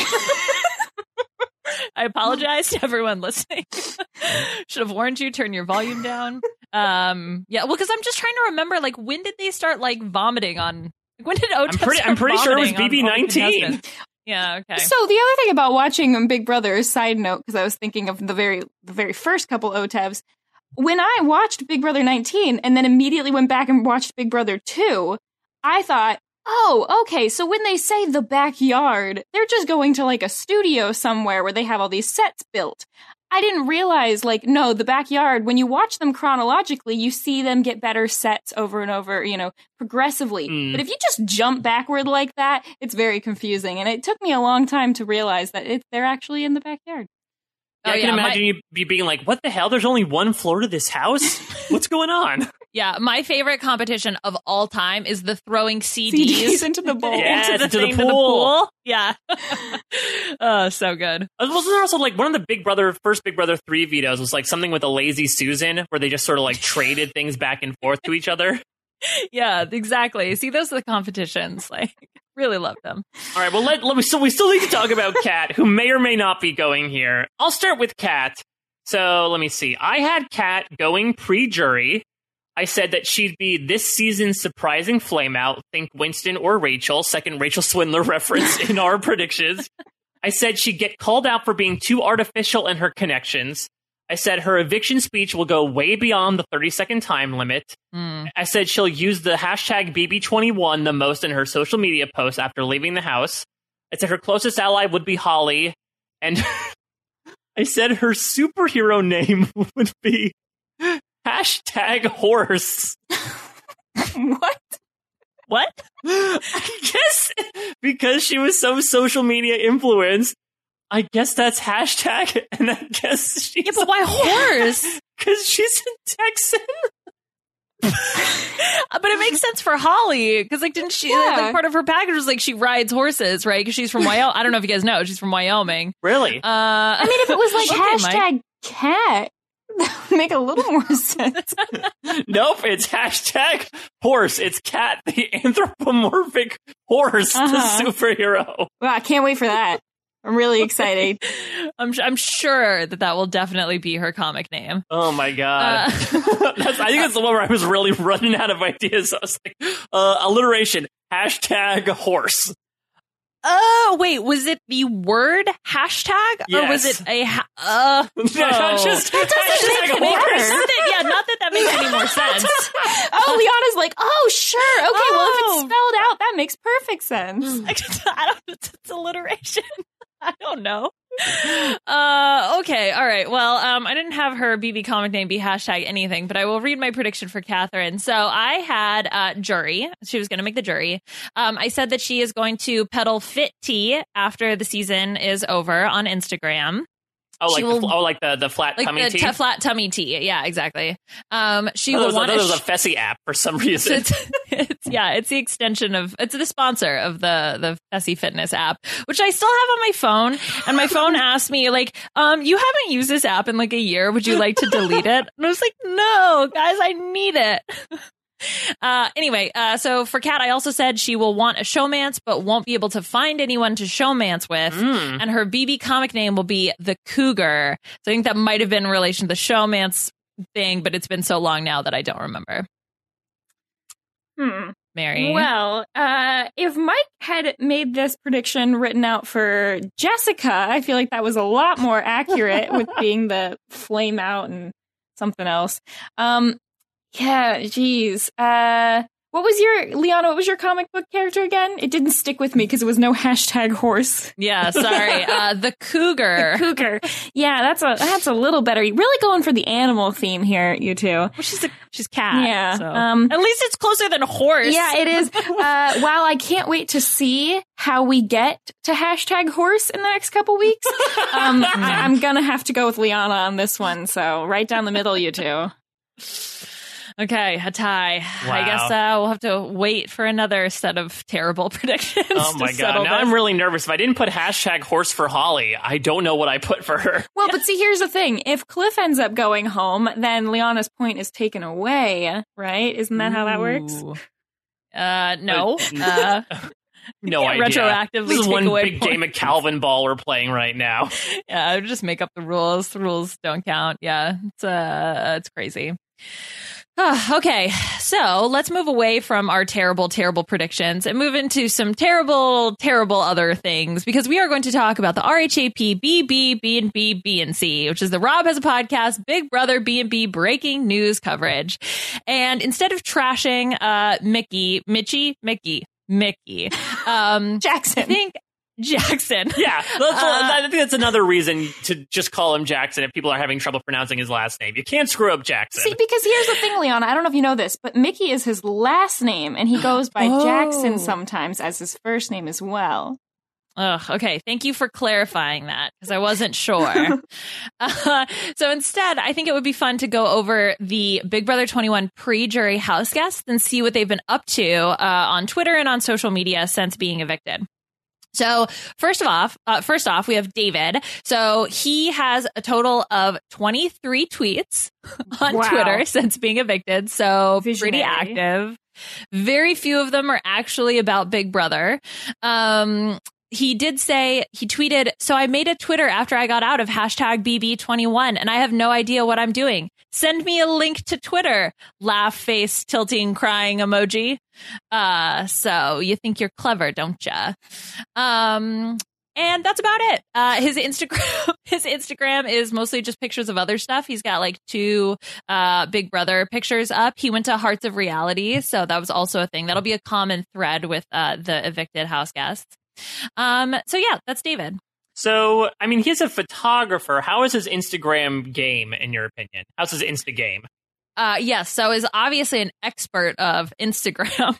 S4: I apologize to everyone listening. Should have warned you. Turn your volume down. Um, yeah, well, because I'm just trying to remember, like, when did they start like vomiting on? When did O T E P
S3: I'm pretty.
S4: start
S3: I'm pretty sure it was
S4: vomiting
S3: B
S4: on
S3: B
S4: Older
S3: nineteen.
S4: Contestants? Yeah. Okay.
S5: So the other thing about watching Big Brother, side note, because I was thinking of the very the very first couple O T E Vs, when I watched Big Brother nineteen and then immediately went back and watched Big Brother two, I thought, oh, okay, so when they say the backyard, they're just going to like a studio somewhere where they have all these sets built. I didn't realize, like, no, the backyard, when you watch them chronologically, you see them get better sets over and over, you know, progressively.
S3: Mm.
S5: But if you just jump backward like that, it's very confusing. And it took me a long time to realize that it, they're actually in the backyard.
S3: Yeah,
S4: Oh,
S3: I can
S4: yeah,
S3: imagine
S4: my-
S3: you be being like, "What the hell? There's only one floor to this house. What's going on?"
S4: Yeah, my favorite competition of all time is the throwing C
S5: C
S4: Ds,
S5: Ds into the bowl.
S3: Yes,
S4: into the,
S3: into the
S4: thing to
S3: pool.
S4: Yeah. Oh, so good.
S3: Wasn't there also like one of the Big Brother first Big Brother three videos was like something with a lazy Susan where they just sort of like traded things back and forth to each other?
S4: Yeah, exactly. See, those are the competitions. Like, really love them.
S3: All right, well, let, let we so we still need to talk about Kat, who may or may not be going here. I'll start with Kat. So let me see. I had Kat going pre-jury. I said that she'd be this season's surprising flameout. Think Winston or Rachel. Second Rachel Swindler reference in our predictions. I said she'd get called out for being too artificial in her connections. I said her eviction speech will go way beyond the thirty-second time limit.
S4: Mm.
S3: I said she'll use the hashtag B B twenty-one the most in her social media posts after leaving the house. I said her closest ally would be Holly. And I said her superhero name would be hashtag horse.
S5: What?
S4: What?
S3: I guess because she was so social media influenced, I guess that's hashtag, and I guess she's
S4: Yeah, but why horse?
S3: because she's a Texan.
S4: But it makes sense for Holly because, like, didn't she?
S5: Yeah.
S4: Like, part of her package was like she rides horses, right? Because she's from Wyoming. I don't know if you guys know, she's from Wyoming.
S3: Really?
S4: Uh,
S5: I mean, if it was like
S4: Okay, Mike.
S5: hashtag cat, that would make a little more sense.
S3: Nope, it's hashtag horse. It's Kat, the anthropomorphic horse,
S5: Uh-huh.
S3: the superhero.
S5: Wow, I can't wait for that. I'm really excited.
S4: I'm I'm sure that that will definitely be her comic name.
S3: Oh my god!
S4: Uh,
S3: that's, I think that's the one where I was really running out of ideas. I was like, uh, alliteration, hashtag horse.
S4: Oh, wait, was it the word hashtag or was
S3: Yes.
S4: it a ha- uh
S3: Yeah,
S4: oh.
S3: just
S5: That doesn't
S3: hashtag
S5: make any
S3: horse.
S5: sense.
S4: Not that- yeah, not that that makes any more sense.
S5: Oh, Liana's like, oh, sure. Okay, well, if
S4: Oh.
S5: it's spelled out, that makes perfect sense.
S4: I don't. It's, it's alliteration. I don't know. Uh, okay, all right. Well, um, I didn't have her B B comic name be hashtag anything, but I will read my prediction for Catherine. So I had uh, jury. She was going to make the jury. Um, I said that she is going to peddle fit tea after the season is over on Instagram.
S3: Oh, like
S4: She
S3: the,
S4: will-
S3: fl- oh, like the the flat
S4: Like
S3: tummy
S4: the
S3: tea.
S4: t- flat tummy tea. Yeah, exactly. Um, she
S3: Oh,
S4: will
S3: that was,
S4: want
S3: that was
S4: a
S3: a
S4: sh-
S3: Fessy app for some
S4: So
S3: reason.
S4: it's, it's yeah, it's the extension of it's the sponsor of the the Fessy Fitness app, which I still have on my phone. And my phone asked me like, um, you haven't used this app in like a year. Would you like to delete it? And I was like, no, guys, I need it. Uh, anyway, uh, so for Kat, I also said she will want a showmance, but won't be able to find anyone to showmance with.
S3: Mm.
S4: And her B B comic name will be the Cougar. So I think that might have been in relation to the showmance thing, but it's been so long now that I don't remember.
S5: Hmm.
S4: Mary.
S5: Well, uh, if Mike had made this prediction written out for Jessica, I feel like that was a lot more accurate with being the flame out and something else. Um, yeah, geez. Uh, what was your, Liana, what was your comic book character again? It didn't stick with me because it was no hashtag horse.
S4: Yeah, sorry. Uh, the Cougar.
S5: The cougar. Yeah, that's a that's a little better. You're really going for the animal theme here, you two.
S4: Well, she's a she's cat.
S5: Yeah,
S4: so.
S5: um,
S4: At least it's closer than horse.
S5: Yeah, it is. Uh, while I can't wait to see how we get to hashtag horse in the next couple weeks, um, I, I'm gonna have to go with Liana on this one. So right down the middle, you two.
S4: Okay, a tie.
S3: Wow.
S4: I guess uh, we'll have to wait for another set of terrible predictions.
S3: Oh my
S4: to
S3: god! Now
S4: this.
S3: I'm really nervous. If I didn't put hashtag horse for Holly, I don't know what I put for her.
S5: Well, but see, here's the thing. If Cliff ends up going home, then Liana's point is taken away, right? Isn't that how that works?
S4: Ooh. Uh, no. Uh,
S3: No
S4: can't
S3: idea.
S4: retroactively
S3: This is
S4: take
S3: one
S4: away
S3: big game of
S4: points.
S3: Calvin Ball we're playing right now.
S4: yeah, just make up the rules. The rules don't count. Yeah, it's uh, it's crazy. Ah, okay, so let's move away from our terrible, terrible predictions and move into some terrible, terrible other things, because we are going to talk about the R H A P B B B and B B and C, which is the Rob Has a Podcast Big Brother B and B breaking news coverage. And instead of trashing uh, Mickey, Mitchie, Mickey, Mickey, um,
S5: Jackson.
S4: I think Jackson.
S3: Yeah, that's,
S4: Uh,
S3: I think that's another reason to just call him Jackson if people are having trouble pronouncing his last name. You can't screw up Jackson.
S5: See, because here's the thing, Liana. I don't know if you know this, but Mickey is his last name, and he goes by
S4: Oh.
S5: Jackson sometimes as his first name as well.
S4: Ugh, okay, thank you for clarifying that, because I wasn't sure. uh, so instead, I think it would be fun to go over the Big Brother twenty-one pre-jury house guests and see what they've been up to uh, on Twitter and on social media since being evicted. So first of off, uh, first off, we have David. So he has a total of twenty-three tweets on
S5: Wow.
S4: Twitter since being evicted. So
S5: Visionary.
S4: pretty active. Very few of them are actually about Big Brother. Um, he did say, he tweeted, so I made a Twitter after I got out of hashtag B B twenty-one and I have no idea what I'm doing. Send me a link to Twitter. Laugh face, tilting, crying emoji. Uh, so you think you're clever, don't ya? Um, and that's about it. Uh, his Instagram, his Instagram is mostly just pictures of other stuff. He's got like two uh, Big Brother pictures up. He went to Hearts of Reality, so that was also a thing. That'll be a common thread with uh, the evicted house guests. Um, so yeah, that's David.
S3: So, I mean, he's a photographer. How is his Instagram game, in your opinion? How's his Insta game?
S4: Uh, yes, so is obviously an expert of Instagram.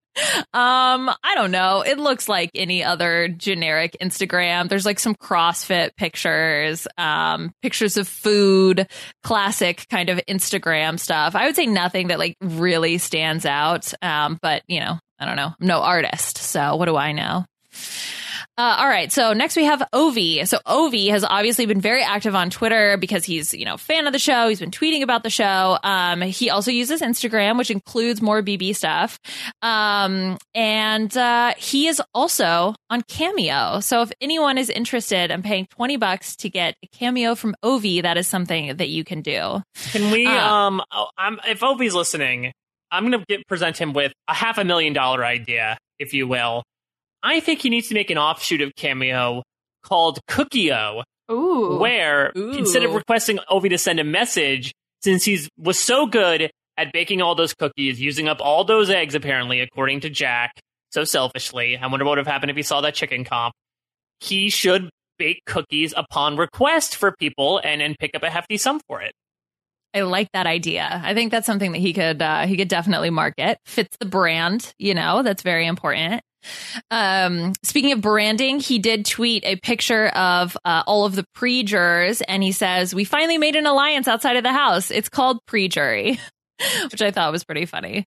S4: um, I don't know. It looks like any other generic Instagram. There's like some CrossFit pictures, um, pictures of food, classic kind of Instagram stuff. I would say nothing that like really stands out. Um, but you know, I don't know. I'm no artist, so what do I know? Uh, all right. So next we have Ovi. So Ovi has obviously been very active on Twitter because he's, you know, fan of the show. He's been tweeting about the show. Um, he also uses Instagram, which includes more B B stuff. Um, and uh, he is also on Cameo. So if anyone is interested in paying twenty bucks to get a cameo from Ovi, that is something that you can do.
S3: Can we,
S4: Uh,
S3: um, oh, I'm, if Ovi's listening, I'm going to get present him with a half a million dollar idea, if you will. I think he needs to make an offshoot of Cameo called Cookie-O,
S5: Ooh.
S3: where
S4: Ooh.
S3: instead of requesting Ovi to send a message, since he's was so good at baking all those cookies, using up all those eggs, apparently, according to Jack, so selfishly, I wonder what would have happened if he saw that chicken comp, he should bake cookies upon request for people and, and pick up a hefty sum for it.
S4: I like that idea. I think that's something that he could uh, he could definitely market. Fits the brand, you know, that's very important. Um, speaking of branding, he did tweet a picture of uh, all of the pre-jurors, and he says, "We finally made an alliance outside of the house. It's called pre-jury," which I thought was pretty funny.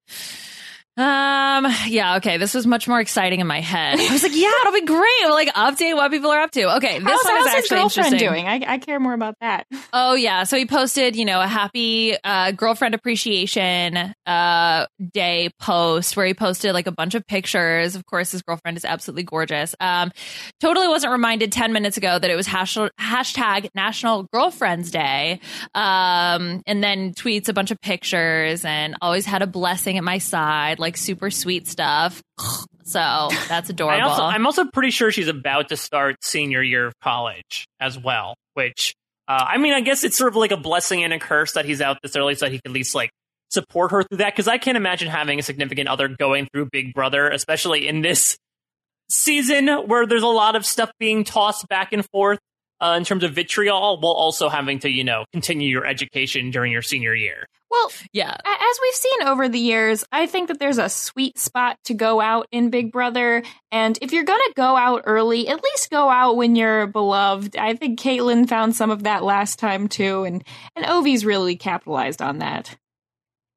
S4: Um, yeah, okay. This was much more exciting in my head. I was like, yeah, it'll be great. We'll like update what people are up to. Okay, this
S5: How's,
S4: one is
S5: how's his
S4: actually
S5: girlfriend
S4: interesting.
S5: doing? I, I care more about that.
S4: Oh yeah, so he posted, you know, a happy uh, girlfriend appreciation uh, day post where he posted like a bunch of pictures. Of course, his girlfriend is absolutely gorgeous. Um, totally wasn't reminded ten minutes ago that it was hash- hashtag National Girlfriends Day, um, and then tweets a bunch of pictures and always had a blessing at my side, like super sweet stuff. So that's adorable.
S3: I also, I'm also pretty sure she's about to start senior year of college as well, which, uh, I mean, I guess it's sort of like a blessing and a curse that he's out this early so that he can at least, like, support her through that, because I can't imagine having a significant other going through Big Brother, especially in this season where there's a lot of stuff being tossed back and forth uh, in terms of vitriol, while also having to, you know, continue your education during your senior year.
S5: Well,
S4: yeah.
S5: a- as we've seen over the years, I think that there's a sweet spot to go out in Big Brother. And if you're going to go out early, at least go out when you're beloved. I think Caitlyn found some of that last time, too. And, and Ovi's really capitalized on that.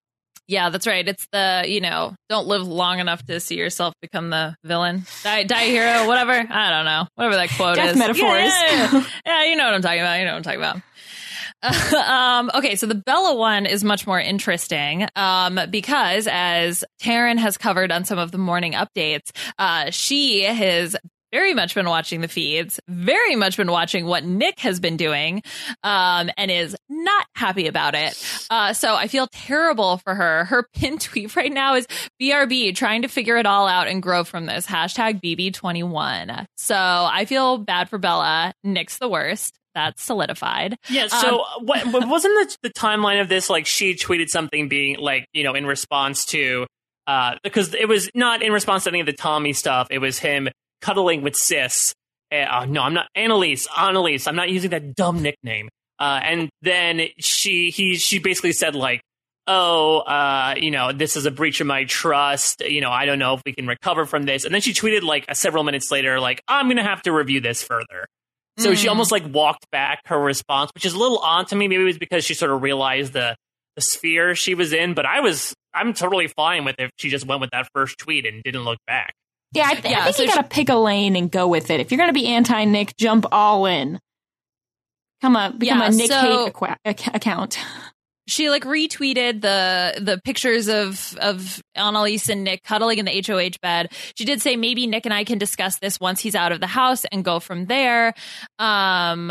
S4: Yeah, that's right. It's the, you know, don't live long enough to see yourself become the villain. Die, die hero, whatever. I don't know. Whatever that quote
S5: Death
S4: is.
S5: metaphors.
S4: Yeah, yeah, yeah. Yeah, you know what I'm talking about. You know what I'm talking about. Uh, um, okay, so the Bella one is much more interesting um, because, as Taryn has covered on some of the morning updates, uh, she has very much been watching the feeds, very much been watching what Nick has been doing, um, and is not happy about it. Uh, so I feel terrible for her. Her pinned tweet right now is B R B, trying to figure it all out and grow from this. Hashtag B B twenty-one. So I feel bad for Bella. Nick's the worst. That's solidified.
S3: Yeah, so
S4: Um,
S3: what, what- wasn't the, the timeline of this, like, she tweeted something being, like, you know, in response to, uh, because it was not in response to any of the Tommy stuff, it was him cuddling with Sis. Uh, no, I'm not, Annalise, Annalise, I'm not using that dumb nickname. Uh, and then she, he, she basically said, like, oh, uh, you know, this is a breach of my trust, you know, I don't know if we can recover from this. And then she tweeted, like, several minutes later, like, I'm gonna have to review this further. So
S4: Mm.
S3: she almost like walked back her response, which is a little odd to me. Maybe it was because she sort of realized the the sphere she was in. But I was, I'm totally fine with if she just went with that first tweet and didn't look back.
S5: Yeah, I, th-
S4: Yeah,
S5: I think
S4: so
S5: you gotta pick a lane and go with it. If you're gonna be anti-Nick, jump all in. Become a become
S4: Yeah,
S5: a Nick
S4: so-
S5: hate aqua- ac- account.
S4: she like retweeted the the pictures of of Annalise and Nick cuddling in the H O H bed. She did say maybe Nick and I can discuss this once he's out of the house and go from there. Um,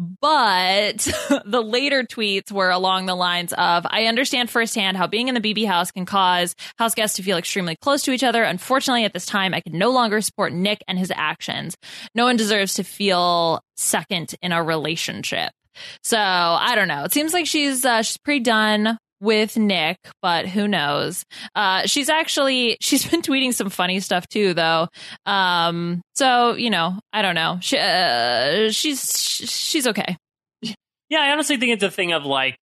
S4: but the later tweets were along the lines of, I understand firsthand how being in the B B house can cause house guests to feel extremely close to each other. Unfortunately, at this time, I can no longer support Nick and his actions. No one deserves to feel second in a relationship. So I don't know. It seems like she's uh, she's pretty done with Nick, but who knows? Uh, she's actually she's been tweeting some funny stuff too, though. Um, so you know, I don't know. She, uh, she's she's okay.
S3: Yeah, I honestly think it's a thing of like,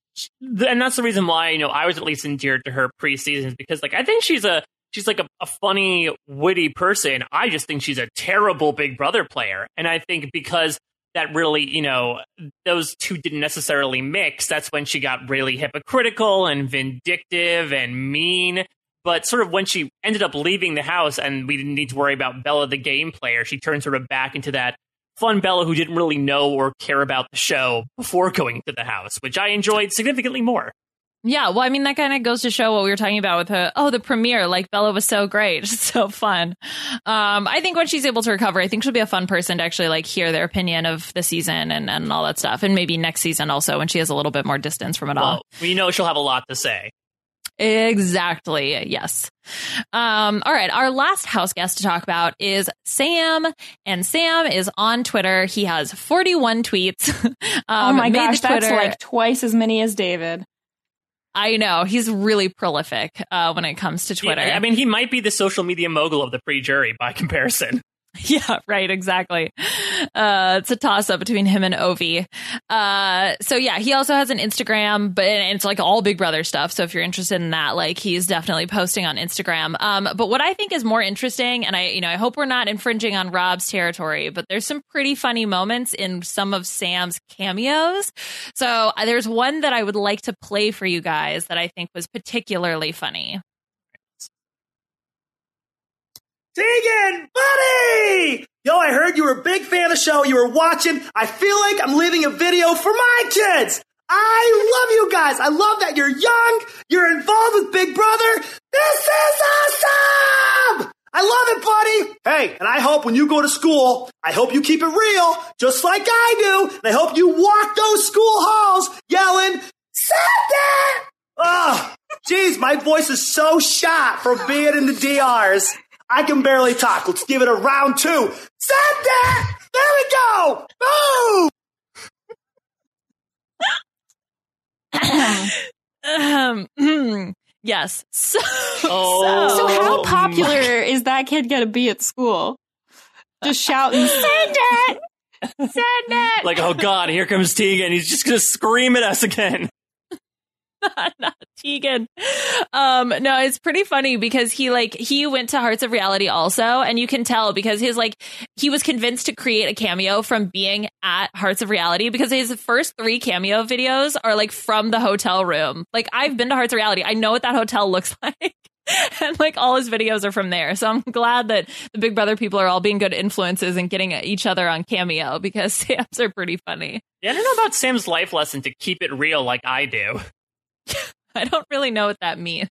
S3: and that's the reason why, you know, I was at least endeared to her pre-season, because like I think she's a she's like a, a funny, witty person. I just think she's a terrible Big Brother player, and I think because that really, you know, those two didn't necessarily mix. That's when she got really hypocritical and vindictive and mean. But sort of when she ended up leaving the house and we didn't need to worry about Bella, the game player, she turned sort of back into that fun Bella who didn't really know or care about the show before going into the house, which I enjoyed significantly more.
S4: Yeah, well, I mean, that kind of goes to show what we were talking about with her. Oh, the premiere, like Bella was so great, so fun. Um, I think when she's able to recover, I think she'll be a fun person to actually like hear their opinion of the season and, and all that stuff. And maybe next season also when she has a little bit more distance from it all.
S3: Well, we know she'll have a lot to say.
S4: Exactly. Yes. Um, all right. Our last house guest to talk about is Sam, and Sam is on Twitter. He has forty-one tweets. um,
S5: oh my
S4: made
S5: gosh,
S4: the
S5: that's
S4: Twitter-
S5: like twice as many as David.
S4: I know. He's really prolific uh, when it comes to Twitter.
S3: Yeah, I mean, he might be the social media mogul of the pre-jury by comparison.
S4: Yeah, right. Exactly. Uh, it's a toss up between him and Ovi. Uh, so yeah, he also has an Instagram, but and it's like all Big Brother stuff. So if you're interested in that, like he's definitely posting on Instagram. Um, but what I think is more interesting, and I, you know, I hope we're not infringing on Rob's territory, but there's some pretty funny moments in some of Sam's cameos. So uh, there's one that I would like to play for you guys that I think was particularly funny.
S6: Tegan, buddy! Yo, I heard you were a big fan of the show. You were watching. I feel like I'm leaving a video for my kids. I love you guys. I love that you're young. You're involved with Big Brother. This is awesome! I love it, buddy. Hey, and I hope when you go to school, I hope you keep it real, just like I do. And I hope you walk those school halls yelling, Sunday! Oh, geez, my voice is so shot from being in the D Rs. I can barely talk. Let's give it a round two. Send that! There we go! Boom!
S4: um, yes. So,
S3: Oh.
S5: So how
S3: Um,
S5: popular is that kid going to be at school? Just shouting, send it! Send it!
S3: Like, oh God, here comes Tegan. He's just going to scream at us again.
S4: Not Tegan. Um, no, it's pretty funny because he like he went to Hearts of Reality also, and you can tell because his like he was convinced to create a cameo from being at Hearts of Reality because his first three cameo videos are like from the hotel room. Like I've been to Hearts of Reality, I know what that hotel looks like. And like all his videos are from there. So I'm glad that the Big Brother people are all being good influences and getting at each other on Cameo because Sam's are pretty funny.
S3: Yeah, I don't know about Sam's life lesson to keep it real like I do.
S4: I don't really know what that means.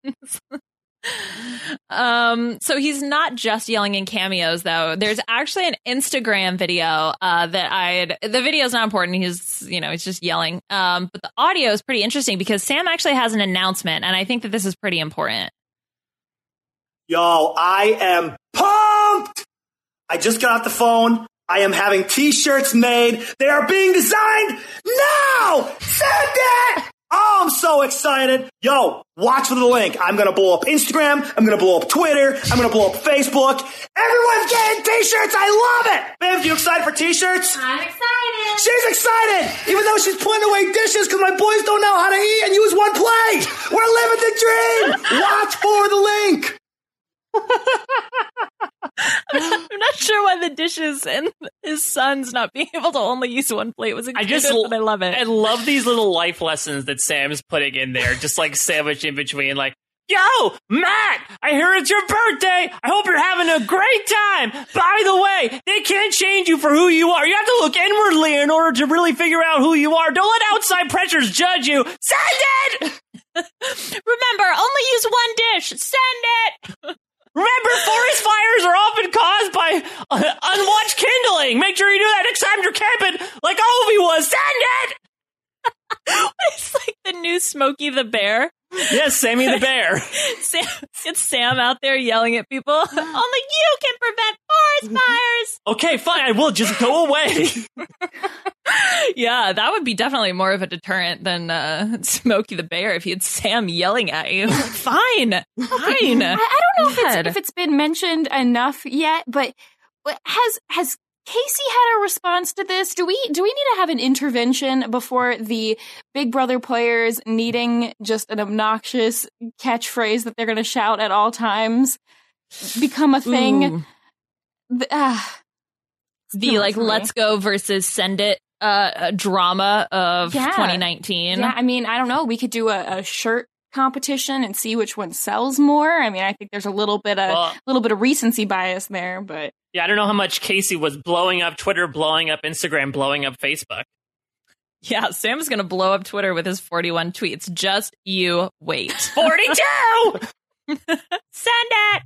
S4: um, so he's not just yelling in cameos, though. There's actually an Instagram video uh, that I'd. The video's not important. He's, you know, he's just yelling. Um, but the audio is pretty interesting because Sam actually has an announcement, and I think that this is pretty important.
S6: Yo, I am pumped! I just got off the phone. I am having t-shirts made. They are being designed now! Send it! Oh, I'm so excited. Yo, watch for the link. I'm going to blow up Instagram. I'm going to blow up Twitter. I'm going to blow up Facebook. Everyone's getting t-shirts. I love it. Babe, you excited for t-shirts?
S5: I'm excited.
S6: She's excited, even though she's putting away dishes because my boys don't know how to eat and use one plate. We're living the dream. Watch for the link.
S4: I'm not sure why the dishes and his son's not being able to only use one plate was included,
S3: I just
S4: but I love it.
S3: I love these little life lessons that Sam's putting in there, just like sandwiched in between, like, yo, Matt, I hear it's your birthday. I hope you're having a great time. By the way, they can't change you for who you are. You have to look inwardly in order to really figure out who you are. Don't let outside pressures judge you. Send it!
S4: Remember, only use one dish. Send it!
S3: Remember, forest fires are often caused by uh, unwatched kindling. Make sure you do that next time you're camping like Ovi was. Send it!
S4: It's like the new Smokey the Bear.
S3: Yes, Sammy the Bear.
S4: Sam, it's Sam out there yelling at people. Only you can prevent forest fires.
S3: Okay, fine, I will. Just go away.
S4: Yeah, that would be definitely more of a deterrent than uh, Smokey the Bear if you had Sam yelling at you. Fine, fine.
S5: I, I don't know if it's, if it's been mentioned enough yet, but has has Casey had a response to this? Do we do we need to have an intervention before the Big Brother players needing just an obnoxious catchphrase that they're going to shout at all times become a thing? The, uh,
S4: the like let's go versus send it uh, drama of
S5: yeah.
S4: twenty nineteen.
S5: Yeah, I mean, I don't know. We could do a, a shirt competition and see which one sells more. I mean, I think there's a little bit of
S3: well,
S5: little bit of recency bias there, but
S3: yeah, I don't know how much Casey was blowing up Twitter, blowing up Instagram, blowing up Facebook.
S4: Yeah, Sam's going to blow up Twitter with his forty-one tweets. Just you wait.
S3: forty-two!
S4: Send it!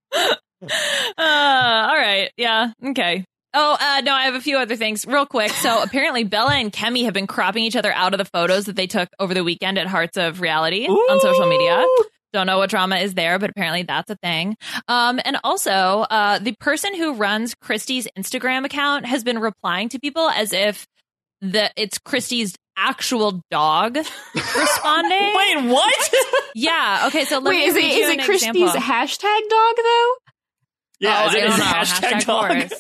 S4: uh, all right. Yeah. Okay. Oh, uh, no, I have a few other things real quick. So apparently Bella and Kemi have been cropping each other out of the photos that they took over the weekend at Hearts of Reality Ooh. on social media. Don't know what drama is there, but apparently that's a thing. Um, and also, uh, the person who runs Christy's Instagram account has been replying to people as if the it's Christy's actual dog responding.
S3: Wait, what?
S4: Yeah. Okay. So let
S5: Wait,
S4: me
S5: is it,
S4: read you
S5: is
S4: an
S5: it Christy's
S4: example.
S5: hashtag dog though?
S3: Yeah,
S4: oh,
S3: is it,
S4: I don't
S3: is it
S4: know.
S3: hashtag,
S4: Hashtag
S3: dog?
S4: Boris.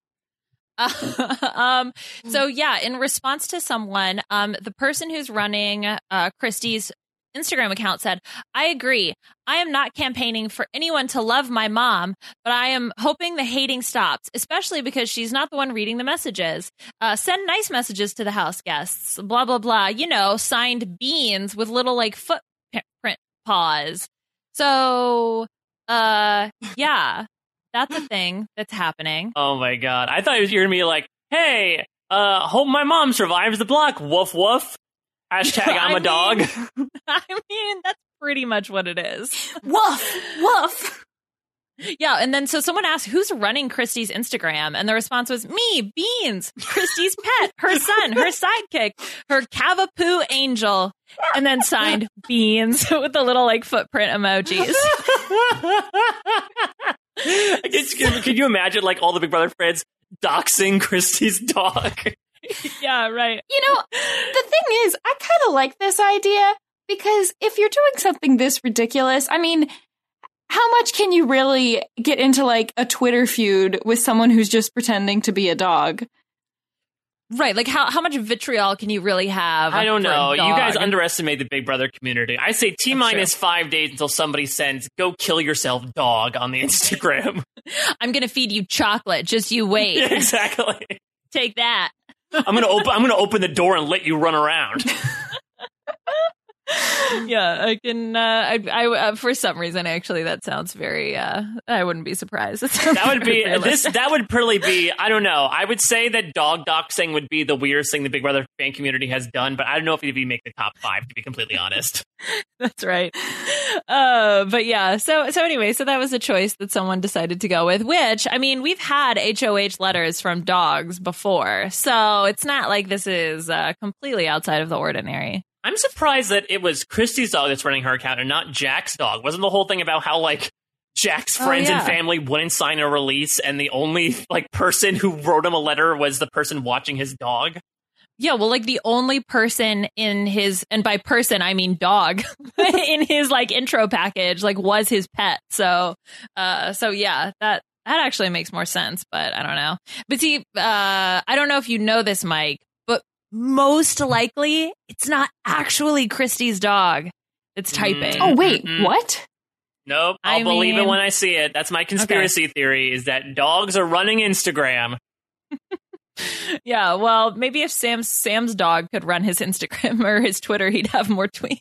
S4: Uh, um, so yeah, in response to someone, um, the person who's running uh, Christy's Instagram account said, I agree. I am not campaigning for anyone to love my mom, but I am hoping the hating stops, especially because she's not the one reading the messages. Uh, send nice messages to the house guests, blah, blah, blah. You know, signed beans with little like footprint paws. So, uh, yeah. That's a thing that's happening.
S3: Oh my god. I thought you were going to be like, hey, uh, hope my mom survives the block. Woof woof. Hashtag I'm a
S4: I
S3: dog.
S4: Mean, I mean, that's pretty much what it is.
S5: Woof, woof.
S4: Yeah, and then so someone asked, who's running Christy's Instagram? And the response was, me, Beans, Christy's pet, her son, her sidekick, her Cavapoo angel. And then signed Beans with the little like footprint emojis.
S3: I guess, can, can you imagine like all the Big Brother friends doxing Christy's dog?
S4: Yeah, right.
S5: You know, the thing is, I kind of like this idea because if you're doing something this ridiculous, I mean, how much can you really get into like a Twitter feud with someone who's just pretending to be a dog?
S4: Right, like how, how much vitriol can you really have?
S3: I don't
S4: for a
S3: know. You
S4: dog?
S3: guys underestimate the Big Brother community. I say T minus five days until somebody sends "Go kill yourself, dog" on the Instagram.
S4: I'm gonna feed you chocolate. Just you wait.
S3: Yeah, exactly.
S4: Take that.
S3: I'm gonna open. I'm gonna open the door and let you run around.
S4: Yeah, I can. Uh, I, I, uh, for some reason, actually, that sounds very. Uh, I wouldn't be surprised.
S3: That would be this. That would probably be. I don't know. I would say that dog doxing would be the weirdest thing the Big Brother fan community has done, but I don't know if it'd be make the top five. To be completely honest,
S4: that's right. Uh, but yeah. So so anyway, so that was a choice that someone decided to go with. Which I mean, we've had H O H letters from dogs before, so it's not like this is uh, completely outside of the ordinary.
S3: I'm surprised that it was Christy's dog that's running her account and not Jack's dog. Wasn't the whole thing about how, like, Jack's friends
S4: oh, yeah.
S3: and family wouldn't sign a release and the only, like, person who wrote him a letter was the person watching his dog?
S4: Yeah, well, like, the only person in his, and by person, I mean dog, in his, like, intro package, like, was his pet. So, uh, so yeah, that, that actually makes more sense, but I don't know. But see, uh, I don't know if you know this, Mike, most likely it's not actually Christy's dog that's typing.
S3: Mm-hmm.
S5: Oh, wait,
S3: Mm-hmm.
S5: what?
S3: Nope, I'll
S4: I
S3: believe
S4: mean-
S3: it when I see it. That's my conspiracy okay. theory, is that dogs are running Instagram.
S4: Yeah, well, maybe if Sam's Sam's dog could run his Instagram or his Twitter, he'd have more tweets.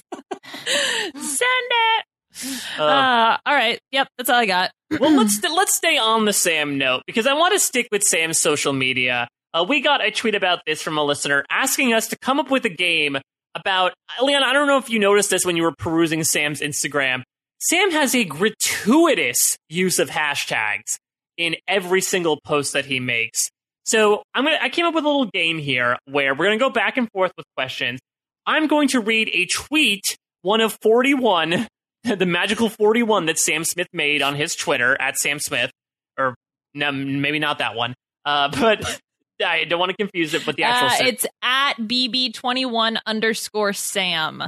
S4: Send it! Uh, uh, all right, yep, that's all I got.
S3: Well, let's let's stay on the Sam note, because I want to stick with Sam's social media. Uh, we got a tweet about this from a listener asking us to come up with a game about... Leon, I don't know if you noticed this when you were perusing Sam's Instagram. Sam has a gratuitous use of hashtags in every single post that he makes. So I'm gonna, I came up with a little game here where we're going to go back and forth with questions. I'm going to read a tweet, one of forty-one, the magical forty-one that Sam Smith made on his Twitter, at Sam Smith. Or no, maybe not that one. Uh, but... I don't want to confuse it with the actual...
S4: Uh, it's at B B twenty-one underscore Sam.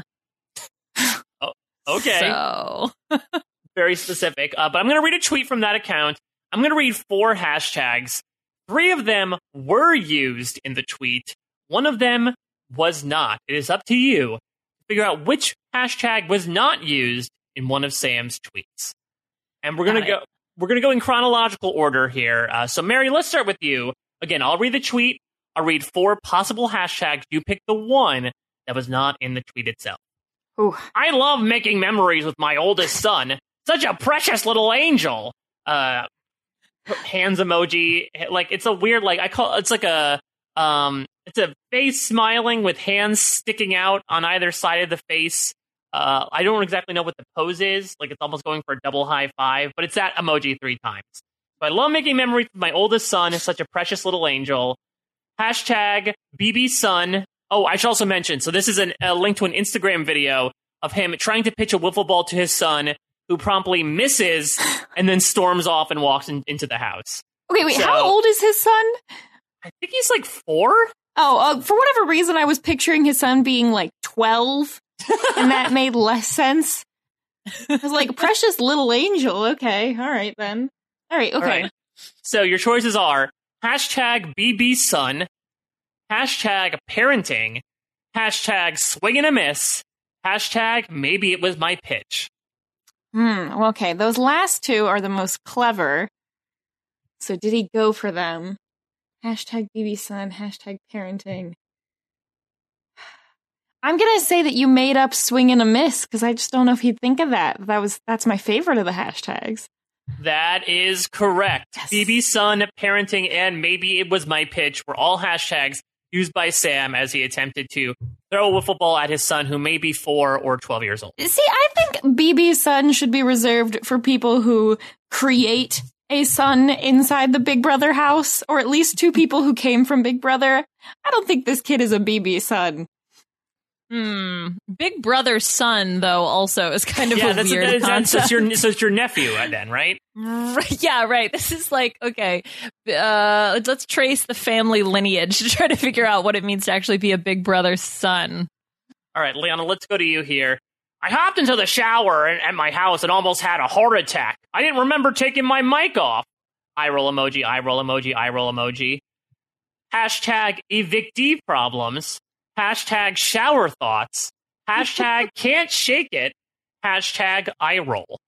S3: Oh, okay.
S4: So.
S3: Very specific. Uh, but I'm going to read a tweet from that account. I'm going to read four hashtags. Three of them were used in the tweet. One of them was not. It is up to you to figure out which hashtag was not used in one of Sam's tweets. And we're going to go... We're going to go in chronological order here. Uh, so, Mary, let's start with you. Again, I'll read the tweet. I'll read four possible hashtags. You pick the one that was not in the tweet itself.
S5: Ooh.
S3: I love making memories with my oldest son. Such a precious little angel. Uh, hands emoji. Like, it's a weird, like, I call it's like a, um, it's a face smiling with hands sticking out on either side of the face. Uh, I don't exactly know what the pose is. Like, it's almost going for a double high five, but it's that emoji three times. So I love making memories with my oldest son. Is such a precious little angel. Hashtag B B son. Oh, I should also mention, so this is an, a link to an Instagram video of him trying to pitch a wiffle ball to his son, who promptly misses and then storms off and walks in, into the house.
S5: Okay, wait,
S3: So-
S5: how old is his son?
S3: I think he's like four?
S5: Oh, uh, for whatever reason, I was picturing his son being like twelve, and that made less sense. I was like, precious little angel. Okay, all right then. All right, okay.
S3: All right. So your choices are hashtag B B son, hashtag parenting, hashtag swing and a miss, hashtag maybe it was my pitch.
S5: Hmm, okay, those last two are the most clever. So did he go for them? Hashtag B B son, hashtag parenting. I'm gonna say that you made up swing and a miss, because I just don't know if he'd think of that. That was That's my favorite of the hashtags.
S3: That is correct.
S5: Yes.
S3: B B son, parenting, and maybe it was my pitch were all hashtags used by Sam as he attempted to throw a wiffle ball at his son, who may be four or twelve years old.
S5: See, I think B B's son should be reserved for people who create a son inside the Big Brother house, or at least two people who came from Big Brother. I don't think this kid is a B B son.
S4: Hmm. Big Brother's son, though, also is kind of
S3: Yeah,
S4: a
S3: that's,
S4: weird
S3: that's, that's,
S4: concept.
S3: that's your so it's your nephew then, right?
S4: Right, yeah, right. This is like, okay, uh, let's trace the family lineage to try to figure out what it means to actually be a Big Brother's son.
S3: All right, Leona, let's go to you here. I hopped into the shower at my house and almost had a heart attack. I didn't remember taking my mic off. Eye roll emoji, eye roll emoji, eye roll emoji. hashtag evictee problems, hashtag shower thoughts, hashtag can't shake it, hashtag eye roll.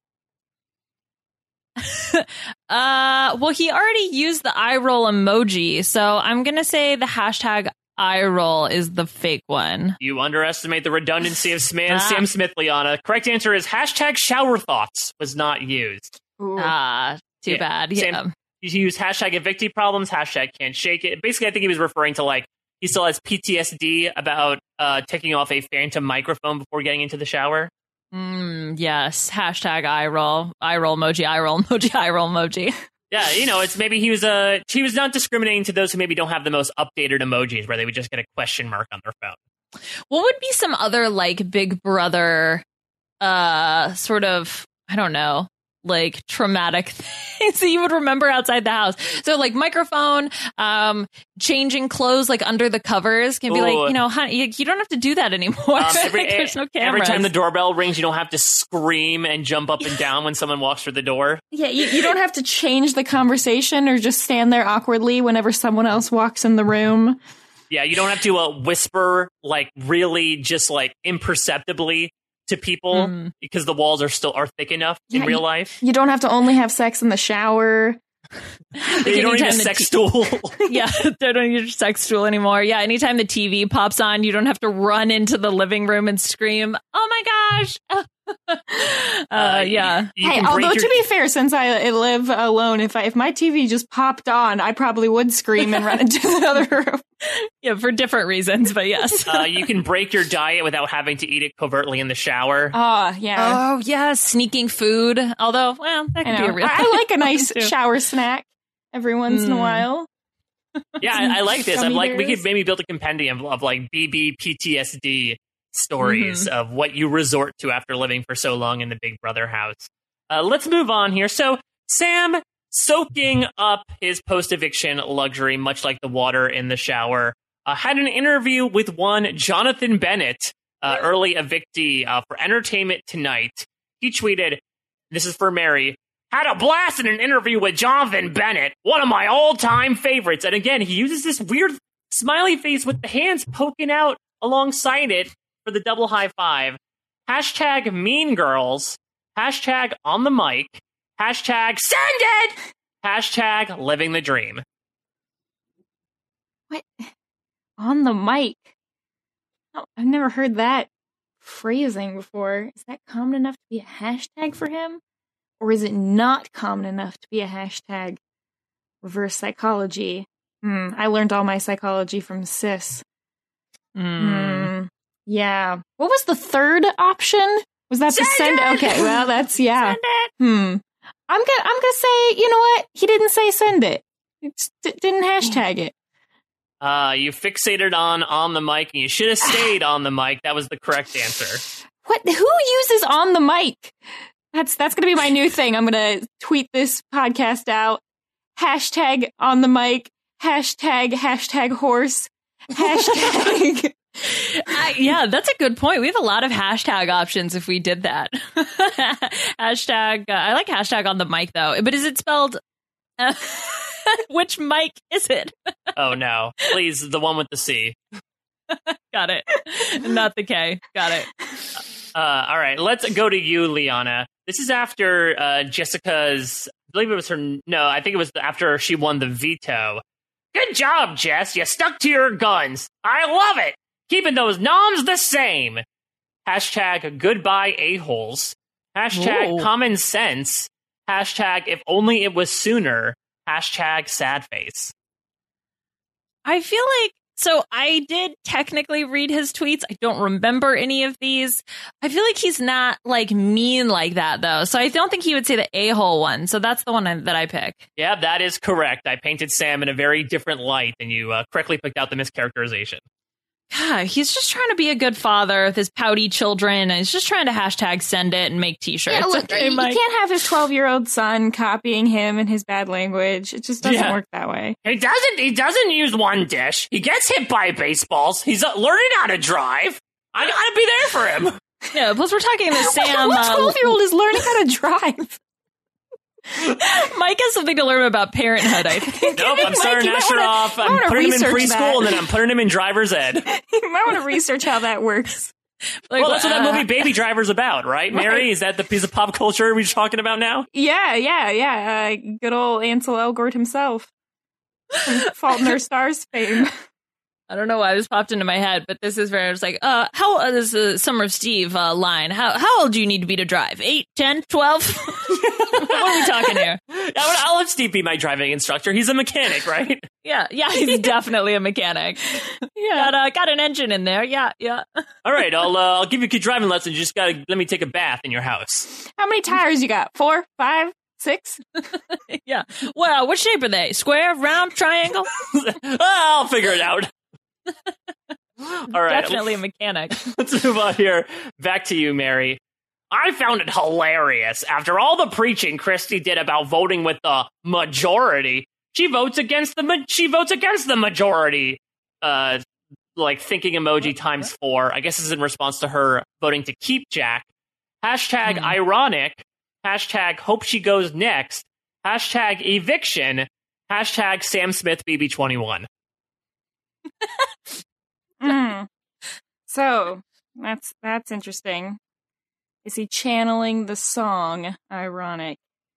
S4: uh, well, he already used the eye roll emoji, so I'm going to say the hashtag eye roll is the fake one.
S3: You underestimate the redundancy of Sam,
S4: Ah.
S3: Sam Smith, Liana. Correct answer is hashtag shower thoughts was not used.
S4: Ah, too
S3: Yeah,
S4: bad.
S3: same-
S4: Yeah.
S3: He used hashtag evictee problems, hashtag can't shake it. Basically, I think he was referring to, like, he still has P T S D about uh, taking off a phantom microphone before getting into the shower.
S4: Mm, yes. Hashtag eye roll. Eye roll emoji. Eye roll emoji. Eye roll emoji.
S3: Yeah, you know, it's maybe he was uh, he was not discriminating to those who maybe don't have the most updated emojis, where they would just get a question mark on their phone.
S4: What would be some other like Big Brother, uh, sort of, I don't know, like traumatic things that you would remember outside the house? So like microphone, um, changing clothes like under the covers can be
S3: Ooh.
S4: like, you know, honey, you, you don't have to do that anymore.
S3: Um, every,
S4: Like, there's no
S3: every
S4: cameras.
S3: time the doorbell rings, you don't have to scream and jump up and down when someone walks through the door.
S5: Yeah, you, you don't have to change the conversation or just stand there awkwardly whenever someone else walks in the room.
S3: Yeah, you don't have to uh, whisper, like, really just, like, imperceptibly to people
S4: Mm.
S3: because the walls are still are thick enough in
S5: Yeah,
S3: real
S5: you-
S3: life.
S5: You don't have to only have sex in the shower.
S3: You don't need a
S4: anytime the
S3: sex
S4: t-
S3: stool.
S4: Yeah, they don't need your sex stool anymore. Yeah, anytime the T V pops on, you don't have to run into the living room and scream, "Oh my gosh!" uh, yeah.
S3: You
S5: Hey,
S3: can break
S5: although
S3: your-
S5: to be fair, since I live alone, if I, if my T V just popped on, I probably would scream and run into the other room.
S4: Yeah, for different reasons, but yes.
S3: uh, you can break your diet without having to eat it covertly in the shower.
S5: Ah, yeah.
S4: Oh, yeah, sneaking food. Although, well, that
S5: I
S4: could be
S5: know.
S4: a real
S5: I, I like a nice
S4: too.
S5: shower snack every once in a
S4: Mm.
S5: while.
S3: Yeah, I, I like this. I'm
S5: Gummy
S3: like, we
S5: bears.
S3: could maybe build a compendium of, like, B B P T S D stories of what you resort to after living for so long in the Big Brother house. Uh, let's move on here. So, Sam, soaking up his post-eviction luxury, much like the water in the shower, uh, had an interview with one Jonathan Bennett, uh, early evictee, uh, for Entertainment Tonight. He tweeted, this is for Mary, had a blast in an interview with Jonathan Bennett, one of my all-time favorites. And again, he uses this weird smiley face with the hands poking out alongside it for the double high five. Hashtag mean girls. Hashtag on the mic. Hashtag send it. Hashtag living the dream.
S5: What? On the mic. Oh, I've never heard that phrasing before. Is that common enough to be a hashtag for him? Or is it not common enough to be a hashtag? Reverse psychology. Hmm. I learned all my psychology from Sis.
S4: Mm.
S5: Hmm. Yeah. What was the third option? Was that the
S3: Send
S5: send?
S3: it!
S5: Okay, well, that's, yeah.
S3: Send it.
S5: Hmm. I'm gonna, I'm gonna say, you know what? He didn't say send it. It didn't hashtag it.
S3: Uh, you fixated on on the mic, and you should have stayed on the mic. That was the correct answer.
S5: What? Who uses on the mic? That's that's gonna be my new thing. I'm gonna tweet this podcast out. Hashtag on the mic. Hashtag hashtag horse. Hashtag.
S4: I, yeah, that's a good point. We have a lot of hashtag options if we did that. Hashtag, uh, I like hashtag on the mic though, but is it spelled? Uh, which mic is it?
S3: Oh no! Please, the one with the C.
S4: Got it. Not the K. Got it.
S3: Uh, all right, let's go to you, Liana. This is after uh, Jessica's. I believe it was her. No, I think it was after she won the veto. Good job, Jess. You stuck to your guns. I love it. Keeping those noms the same. Hashtag goodbye a-holes. Hashtag
S4: Ooh.
S3: common sense. Hashtag if only it was sooner. Hashtag sad face.
S4: I feel like, so I did technically read his tweets. I don't remember any of these. I feel like he's not like mean like that though. So I don't think he would say the a-hole one. So that's the one I, that I pick.
S3: Yeah, that is correct. I painted Sam in a very different light, and you uh, correctly picked out the mischaracterization.
S4: God, he's just trying to be a good father with his pouty children. And he's just trying to hashtag send it and make t-shirts.
S5: Yeah, look,
S4: Okay,
S5: you
S4: Mike?
S5: can't have his twelve-year-old son copying him and his bad language. It just doesn't
S3: Yeah.
S5: work that way.
S3: He doesn't. He doesn't use one dish. He gets hit by baseballs. He's uh, learning how to drive. I gotta be there for him.
S4: Yeah, plus we're talking the Sam.
S5: What
S4: uh,
S5: twelve-year-old is learning how to drive?
S4: Mike has something to learn about parenthood, I think.
S3: Nope, I'm starting
S5: Mike,
S3: Asher
S5: wanna,
S3: off. I'm putting him in preschool,
S5: that.
S3: and then I'm putting him in driver's ed.
S5: You might want to research how that works.
S4: Like,
S3: Well, that's what that
S4: uh,
S3: movie Baby Driver's about, right, Mary?
S5: Right.
S3: Is that the piece of pop culture we're talking about now?
S5: Yeah, yeah, yeah. Uh, good old Ansel Elgort himself. From Fault in Our Stars fame.
S4: I don't know why this popped into my head, but this is very, it's like, uh, how, uh, this is a Summer of Steve uh, line. How how old do you need to be to drive? Eight, ten, twelve? What are we talking here?
S3: I I'll let Steve be my driving instructor. He's a mechanic, right?
S4: Yeah, yeah, he's definitely a mechanic. Yeah. Got, uh, got an engine in there. Yeah, yeah.
S3: All right, I'll uh, I'll give you a good driving lesson. You just gotta let me take a bath in your house.
S5: How many tires you got? Four? Five? Six?
S4: Yeah. Well, what shape are they? Square, round, triangle?
S3: I'll figure it out. All right,
S4: Definitely a mechanic.
S3: let's move on here. Back to you, Mary. I found it hilarious. After all the preaching Christy did about voting with the majority, she votes against the ma- she votes against the majority. Uh, like thinking emoji times four. I guess this is in response to her voting to keep Jack. Hashtag
S4: Hmm.
S3: ironic. Hashtag hope she goes next. Hashtag eviction. Hashtag Sam Smith B B twenty-one.
S5: Mm. So, that's that's interesting. Is he channeling the song Ironic?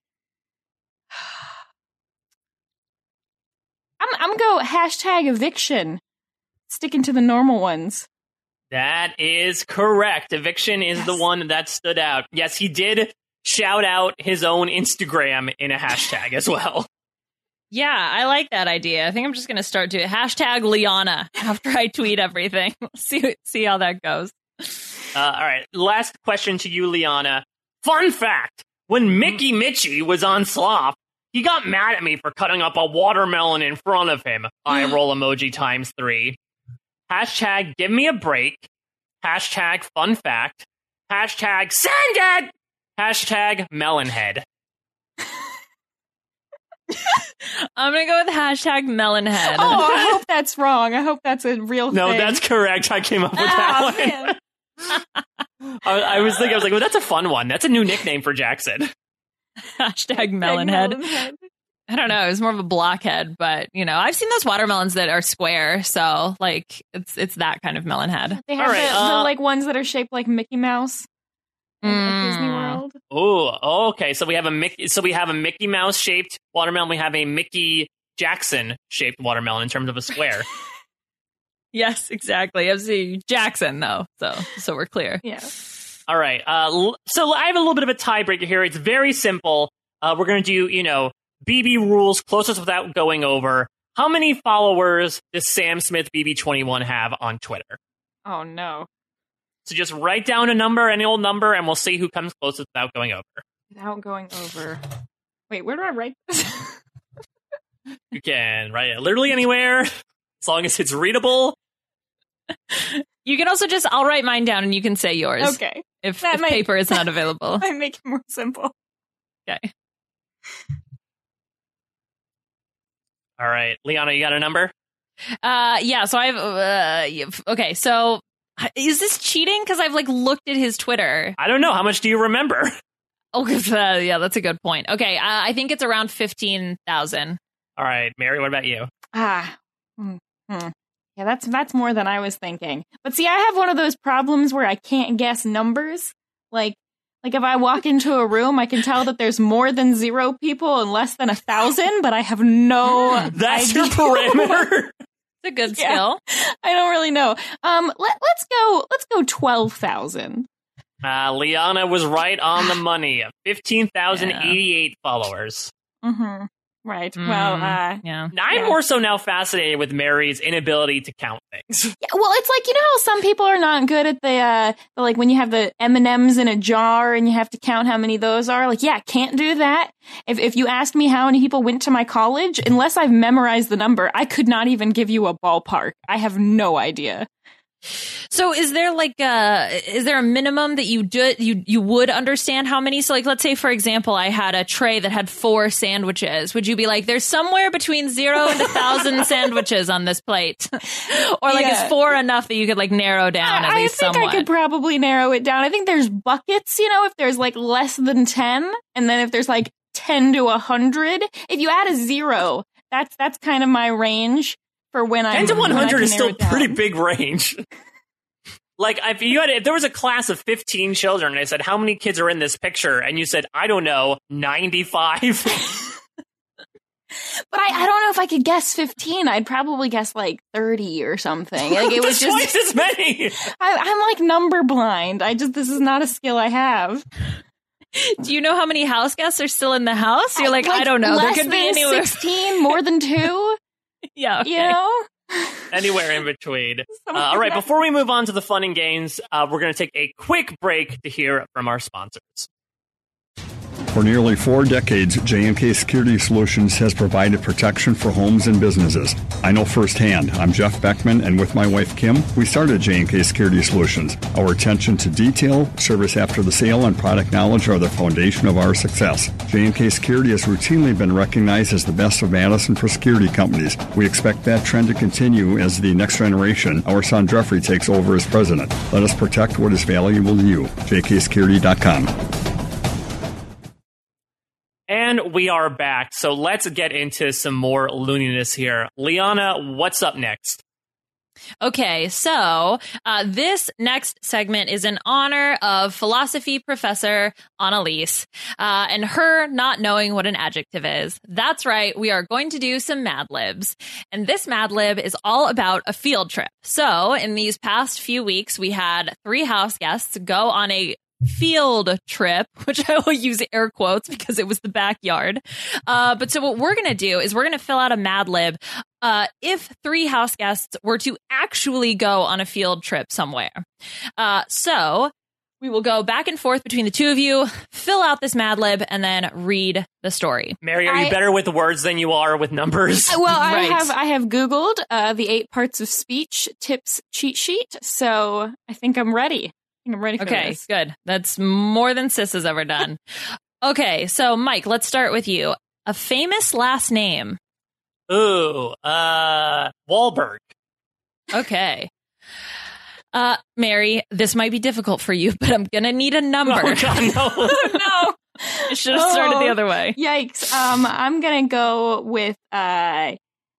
S5: I'm I'm go hashtag eviction. Sticking to the normal ones.
S3: That is correct. Eviction is
S5: Yes.
S3: the one that stood out. Yes, he did shout out his own Instagram in a hashtag as well.
S4: Yeah, I like that idea. I think I'm just going to start doing hashtag Liana after I tweet everything. see see how that goes.
S3: Uh, all right, last question to you, Liana. Fun fact, when Mickey Mitchie was on Slop, he got mad at me for cutting up a watermelon in front of him. I roll emoji times three. Hashtag give me a break. Hashtag fun fact. Hashtag send it. Hashtag melonhead.
S4: I'm going to go with hashtag melonhead.
S5: Oh, I hope that's wrong. I hope that's a real
S3: No,
S5: thing.
S3: that's correct. I came up with
S5: Ah,
S3: that
S5: man.
S3: one. I, I was thinking, I was like, well, that's a fun one. That's a new nickname for Jackson.
S4: Hashtag melonhead.
S5: Melonhead.
S4: I don't know. It was more of a blockhead, but you know, I've seen those watermelons that are square, so like it's it's that kind of melon head.
S5: They have
S3: All right,
S5: the,
S3: uh,
S5: the like ones that are shaped like Mickey Mouse at
S4: Mm.
S5: Disney World.
S3: Oh, okay. So we have a Mickey. So we have a Mickey Mouse shaped watermelon. We have a Mickey Jackson shaped watermelon in terms of a square.
S4: Yes, exactly. I've seen Jackson though, so so we're clear.
S5: Yeah.
S3: All right. Uh, l- so I have a little bit of a tiebreaker here. It's very simple. Uh, we're going to do, you know, B B rules closest without going over. How many followers does Sam Smith B B twenty-one have on Twitter?
S5: Oh no.
S3: So just write down a number, any old number, and we'll see who comes closest without going over.
S5: Without going over. Wait, where do I write this?
S3: You can write it literally anywhere, as long as it's readable.
S4: You can also just I'll write mine down and you can say yours
S5: Okay.
S4: if,
S5: That
S4: if
S5: might-
S4: paper is not available.
S5: I make it more simple.
S4: Okay.
S3: All right. Liana, you got a number?
S4: Uh, yeah. So I've uh, yeah, okay. So is this cheating? Because I've like looked at his Twitter.
S3: I don't know. How much do you remember?
S4: Oh, uh, yeah, that's a good point. Okay, uh, I think it's around fifteen thousand.
S3: All right. Mary, what about you?
S5: Ah. Hmm. Hmm. Yeah, that's that's more than I was thinking. But see, I have one of those problems where I can't guess numbers. Like like if I walk into a room, I can tell that there's more than zero people and less than a thousand, but I have no
S3: That's
S5: idea.
S3: your parameter.
S4: It's a good
S5: Yeah.
S4: skill.
S5: I don't really know. Um let, let's go let's go twelve thousand.
S3: Uh, Liana was right on the money. fifteen thousand eighty-eight followers.
S5: Mhm. Right. Well, uh
S4: Yeah.
S3: Now, I'm
S5: Yeah.
S3: more so now fascinated with Mary's inability to count things.
S5: Yeah, well, it's like, you know how some people are not good at the, uh, the, like when you have the M and M's in a jar and you have to count how many those are. Like, yeah, can't do that. If if you asked me how many people went to my college, unless I've memorized the number, I could not even give you a ballpark. I have no idea.
S4: So is there like a is there a minimum that you do you you would understand how many? So like let's say for example I had a tray that had four sandwiches. Would you be like there's somewhere between zero and a thousand sandwiches on this plate, or like
S5: Yeah.
S4: is four enough that you could like narrow down at
S5: I, I
S4: least
S5: think
S4: somewhat?
S5: I could probably narrow it down. I think there's buckets, you know, if there's like less than ten, and then if there's like ten to one hundred. If you add a zero, that's that's kind of my range for when I
S3: ten to one hundred is still a pretty
S5: down.
S3: big range. Like, if you had, if there was a class of fifteen children, and I said, how many kids are in this picture? And you said, I don't know, ninety-five.
S5: But I, I don't know if I could guess fifteen. I'd probably guess like thirty or something. Like it was
S3: That's
S5: just
S3: twice as many.
S5: I, I'm like number blind. I just this is not a skill I have.
S4: Do you know how many house guests are still in the house? You're like, I don't know. There
S5: Less
S4: could be
S5: than
S4: anywhere.
S5: sixteen, more than two.
S4: Yeah. Okay.
S5: You know.
S3: Anywhere in between. Uh,
S5: Something
S3: all right,
S5: like
S3: before we move on to the fun and games, uh, we're going to take a quick break to hear from our sponsors.
S7: For nearly four decades, J and K Security Solutions has provided protection for homes and businesses. I know firsthand. I'm Jeff Beckman, and with my wife, Kim, we started J and K Security Solutions. Our attention to detail, service after the sale, and product knowledge are the foundation of our success. J and K Security has routinely been recognized as the best of Madison for security companies. We expect that trend to continue as the next generation, our son Jeffrey, takes over as president. Let us protect what is valuable to you. J K security dot com.
S3: And we are back, so let's get into some more looniness here. Liana, what's up next?
S4: Okay, so uh, this next segment is in honor of philosophy professor Annalise uh, and her not knowing what an adjective is. That's right, we are going to do some Mad Libs. And this Mad Lib is all about a field trip. So in these past few weeks, we had three house guests go on a field trip, which I will use air quotes because it was the backyard. Uh, but so what we're going to do is we're going to fill out a Mad Lib. Uh, if three house guests were to actually go on a field trip somewhere. Uh, so we will go back and forth between the two of you, fill out this Mad Lib, and then read the story.
S3: Mary, are
S5: I-
S3: you better with words than you are with numbers?
S5: Well, I
S4: Right.
S5: have I have Googled uh, the eight parts of speech tips cheat sheet, so I think I'm ready. I think I'm ready for
S4: Okay,
S5: this.
S4: good. That's more than Sis has ever done. Okay, so Mike, let's start with you. A famous last name.
S3: Ooh, uh, Wahlberg.
S4: Okay. Uh, Mary, this might be difficult for you, but I'm gonna need a number.
S3: Oh, God, no.
S5: No.
S4: I should have started the
S5: Oh.
S4: other way.
S5: Yikes. Um, I'm gonna go with uh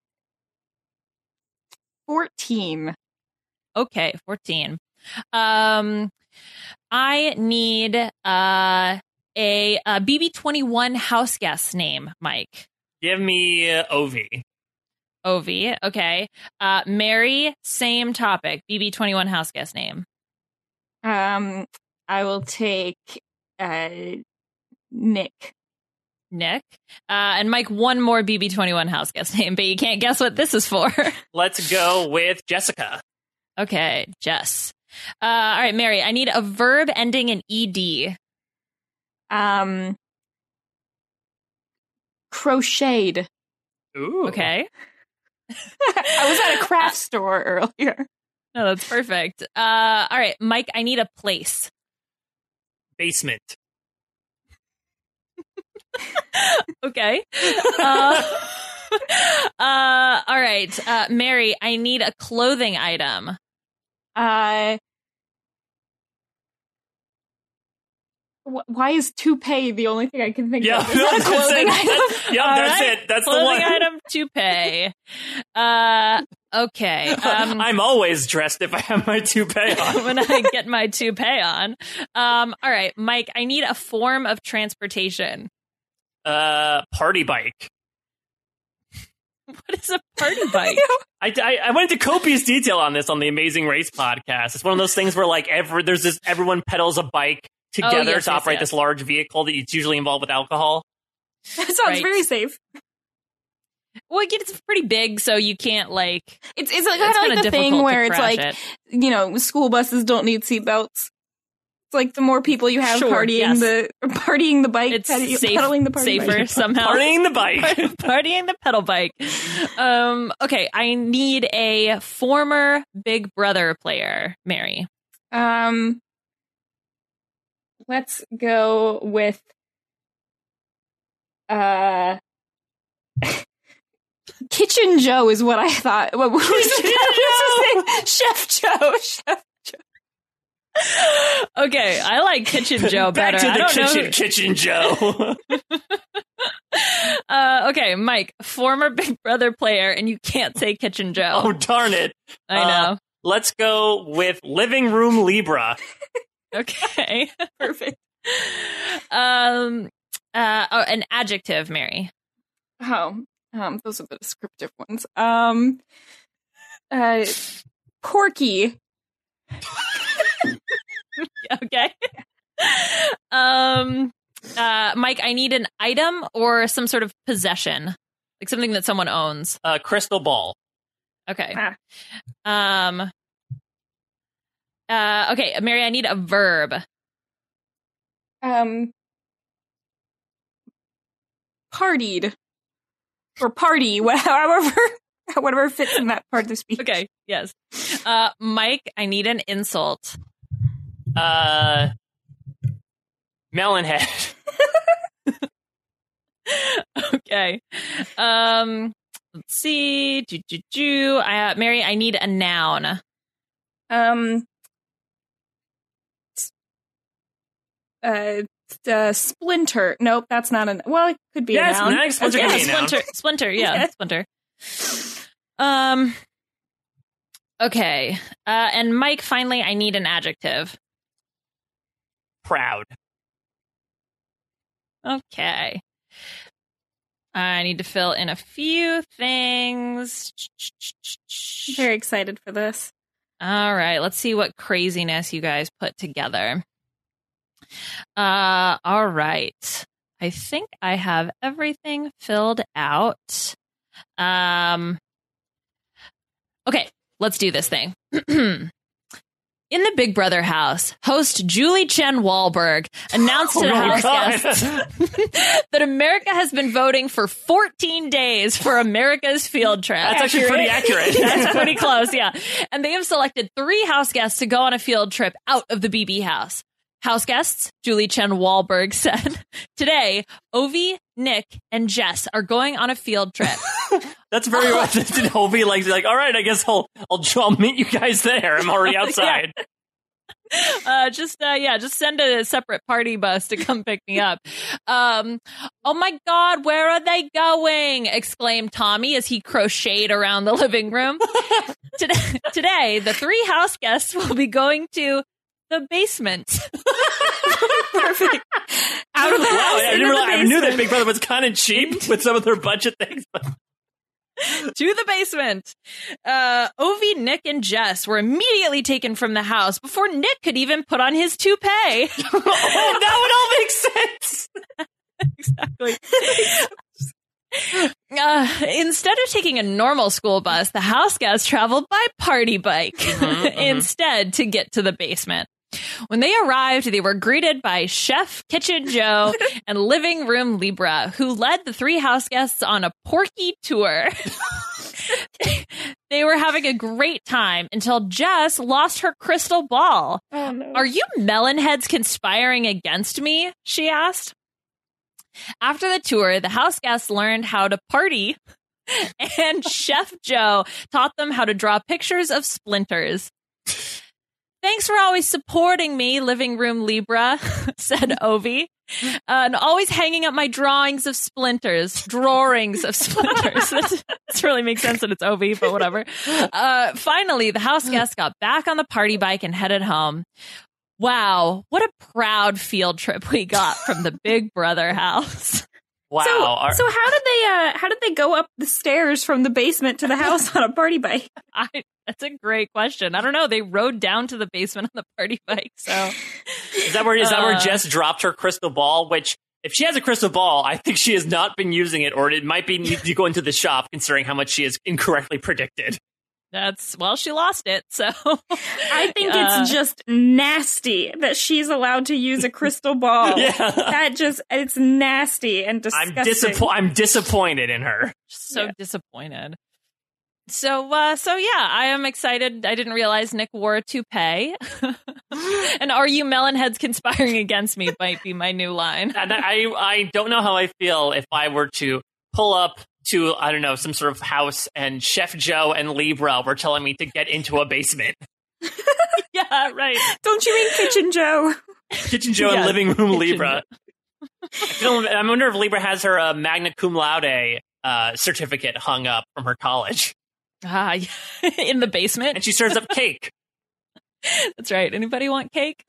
S5: fourteen.
S4: Okay, fourteen. Um, I need uh a, a B B twenty-one house guest name, Mike.
S3: Give me uh, Ovi.
S4: Ovi. Okay. Uh, Mary, same topic. B B twenty-one house guest name.
S5: Um, I will take uh Nick.
S4: Nick. Uh, and Mike, one more B B twenty-one house guest name, but you can't guess what this is for.
S3: Let's go with Jessica.
S4: Okay, Jess. Uh, all right, Mary, I need a verb ending in ed.
S5: Um, crocheted.
S3: Ooh.
S4: Okay.
S5: I was at a craft store earlier.
S4: No, that's perfect. Uh, all right, Mike, I need a place.
S3: Basement.
S4: Okay. Uh, uh, all right, uh, Mary, I need a clothing item.
S5: Uh, wh- why is toupee the only thing I can think
S3: Yeah,
S5: of? Is that a
S3: that's
S5: clothing
S3: it.
S5: item?
S3: That's- Yep,
S4: All
S3: that's
S4: right,
S3: it. That's the
S4: clothing
S3: one.
S4: item toupee. Uh, okay. Um,
S3: I'm always dressed if I have my toupee on.
S4: when I get my toupee on. Um, all right, Mike, I need a form of transportation.
S3: Uh, party bike.
S4: What is a party bike?
S3: I, I, I went into copious detail on this on the Amazing Race podcast. It's one of those things where like every, there's this everyone pedals a bike together
S4: Oh, yes,
S3: to
S4: yes,
S3: operate
S4: yes.
S3: this large vehicle that it's usually involved with alcohol.
S5: That sounds
S4: Right.
S5: very safe.
S4: Well, it gets pretty big, so you can't like.
S5: It's it's like,
S4: It's
S5: kind of
S4: kinda
S5: like the thing
S4: difficult to
S5: where it's
S4: crash
S5: like,
S4: it.
S5: you know, school buses don't need seatbelts. It's like the more people you have
S4: Sure,
S5: partying
S4: yes.
S5: the partying the bike,
S4: It's
S5: pedal-
S4: safe,
S5: pedaling the party
S4: safer
S5: bike.
S4: somehow.
S3: Partying the bike.
S4: Partying the pedal bike. Um, okay, I need a former Big Brother player, Mary.
S5: Um, let's go with uh. Kitchen Joe is what I thought. What was his Chef Joe. Chef.
S4: Okay, I like Kitchen Joe better.
S3: Back to
S4: I
S3: the
S4: don't
S3: kitchen,
S4: know.
S3: kitchen Joe.
S4: Uh, okay, Mike, former Big Brother player, and you can't say Kitchen Joe.
S3: Oh, darn it.
S4: I know.
S3: Uh, let's go with Living Room Libra.
S4: Okay, perfect. Um, uh, oh, an adjective, Mary.
S5: Oh, um, those are the descriptive ones. Um, uh, porky.
S4: Okay. Um, uh, Mike, I need an item or some sort of possession, like something that someone owns.
S3: Uh, crystal ball.
S4: Okay.
S5: Ah.
S4: Um. Uh. Okay, Mary, I need a verb.
S5: Um, partied. Or party, however, whatever fits in that part of the speech.
S4: Okay. Yes. Uh, Mike, I need an insult.
S3: Uh, Melonhead.
S4: Okay. Um. Let's see. Do, do, do. Uh, Mary, I need a noun.
S5: Um, uh, uh, splinter. Nope, that's not a. Well, it could be
S3: Yes,
S5: a noun.
S3: nice. Splinter
S4: Yeah,
S3: can be a noun.
S4: splinter. Splinter. Yeah, splinter. Um. Okay. Uh, and Mike, finally, I need an adjective.
S3: Proud.
S4: Okay. I need to fill in a few things.
S5: Very excited for this.
S4: All right, let's see what craziness you guys put together. Uh, all right. I think I have everything filled out. Um, okay, let's do this thing. In the Big Brother house, host Julie Chen Wahlberg announced to the
S3: Oh my
S4: house
S3: God.
S4: guests that America has been voting for fourteen days for America's field trip.
S3: That's actually pretty accurate.
S4: That's pretty close, yeah. And they have selected three house guests to go on a field trip out of the B B house. House guests, Julie Chen Wahlberg said, today, Ovi, Nick, and Jess are going on a field trip.
S3: That's very well. Did Ovi like, like, all right, I guess I'll, I'll, I'll meet you guys there. I'm already outside.
S4: Uh, just, uh, yeah, just send a separate party bus to come pick me up. Um, oh my God, where are they going? Exclaimed Tommy as he crocheted around the living room. today, today, the three house guests will be going to the basement.
S5: Perfect. Out of the
S3: Wow,
S5: house.
S3: I,
S5: into
S3: didn't
S5: the
S3: realize, I knew that
S5: basement.
S3: Big Brother was kind of cheap with some of their budget things. But
S4: To the basement. Uh, Ovi, Nick, and Jess were immediately taken from the house before Nick could even put on his toupee.
S3: oh, now it all makes sense.
S4: Exactly. Uh, instead of taking a normal school bus, the house guests traveled by party bike
S3: Mm-hmm, mm-hmm.
S4: instead to get to the basement. When they arrived, they were greeted by Chef Kitchen Joe and Living Room Libra, who led the three house guests on a porky tour. They were having a great time until Jess lost her crystal ball.
S5: Oh, no.
S4: Are you melonheads conspiring against me? She asked. After the tour, the house guests learned how to party, and Chef Joe taught them how to draw pictures of splinters. Thanks for always supporting me, Living Room Libra, said Ovi. Uh, and always hanging up my drawings of splinters, drawings of splinters. That really makes sense that it's Ovi, but whatever. Uh, finally, the house guests got back on the party bike and headed home. Wow, what a proud field trip we got from the Big Brother house.
S3: Wow.
S5: So,
S3: Our-
S5: so how did they uh how did they go up the stairs from the basement to the house on a party bike?
S4: I, that's a great question. I don't know. They rode down to the basement on the party bike. So
S3: is that where is that where
S4: uh,
S3: Jess dropped her crystal ball? Which, if she has a crystal ball, I think she has not been using it, or it might be need to go into the shop, considering how much she has incorrectly predicted.
S4: that's, well, she lost it. So
S5: I think
S4: Uh,
S5: it's just nasty that she's allowed to use a crystal ball.
S3: Yeah.
S5: That just it's nasty and disgusting.
S3: I'm disappointed. I'm disappointed in her.
S4: so
S5: Yeah.
S4: disappointed. So, uh, so yeah, I am excited. I didn't realize Nick wore a toupee. And are you melonheads conspiring against me might be my new line.
S3: And I, I don't know how I feel if I were to pull up to, I don't know, some sort of house and Chef Joe and Libra were telling me to get into a basement.
S4: Yeah, right.
S5: Don't you mean Kitchen Joe?
S3: Kitchen Joe
S4: Yeah,
S3: and Living Room
S4: Kitchen
S3: Libra. I, feel, I wonder if Libra has her uh, magna cum laude uh, certificate hung up from her college.
S4: Ah, in the basement.
S3: And she serves up cake.
S4: That's right. Anybody want cake?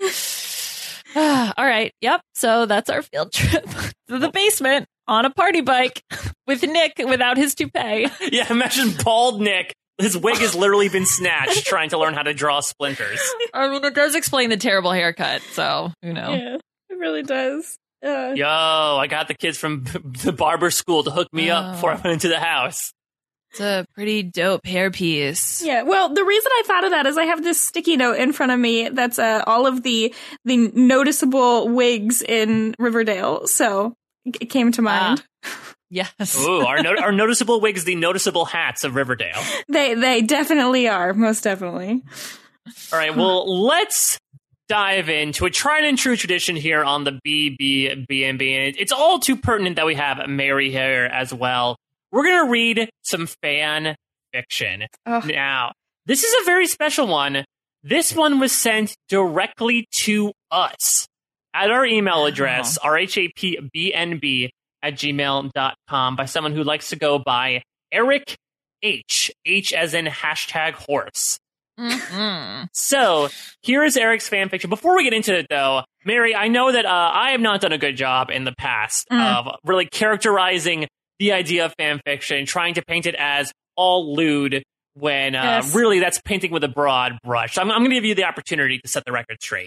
S4: All right. Yep. So that's our field trip to the basement on a party bike with Nick without his toupee.
S3: Yeah, imagine bald Nick. His wig has literally been snatched trying to learn how to draw splinters.
S4: I mean, it does explain the terrible haircut. So, you know.
S5: Yeah, it really does. Uh,
S3: Yo, I got the kids from the barber school to hook me
S4: Oh.
S3: up before I went into the house.
S4: It's a pretty dope hairpiece.
S5: Yeah, well, the reason I thought of that is I have this sticky note in front of me that's uh, all of the the noticeable wigs in Riverdale, so it came to mind.
S4: Ah, yes.
S3: Ooh, our, no- our noticeable wigs, the noticeable hats of Riverdale.
S5: They they definitely are, most definitely.
S3: All right, well, let's dive into a tried and true tradition here on the B B B N B, and it's all too pertinent that we have Mary here as well. We're going to read some fan fiction.
S5: Oh.
S3: Now, this is a very special one. This one was sent directly to us at our email address,
S4: Oh.
S3: r h a p b n b at gmail dot com, by someone who likes to go by Eric H. H as in hashtag horse.
S4: Mm-hmm.
S3: So, here is Eric's fan fiction. Before we get into it, though, Mary, I know that uh, I have not done a good job in the past
S5: Mm.
S3: of really characterizing the idea of fan fiction, trying to paint it as all lewd when uh,
S5: Yes.
S3: really that's painting with a broad brush. So I'm, I'm going to give you the opportunity to set the record straight.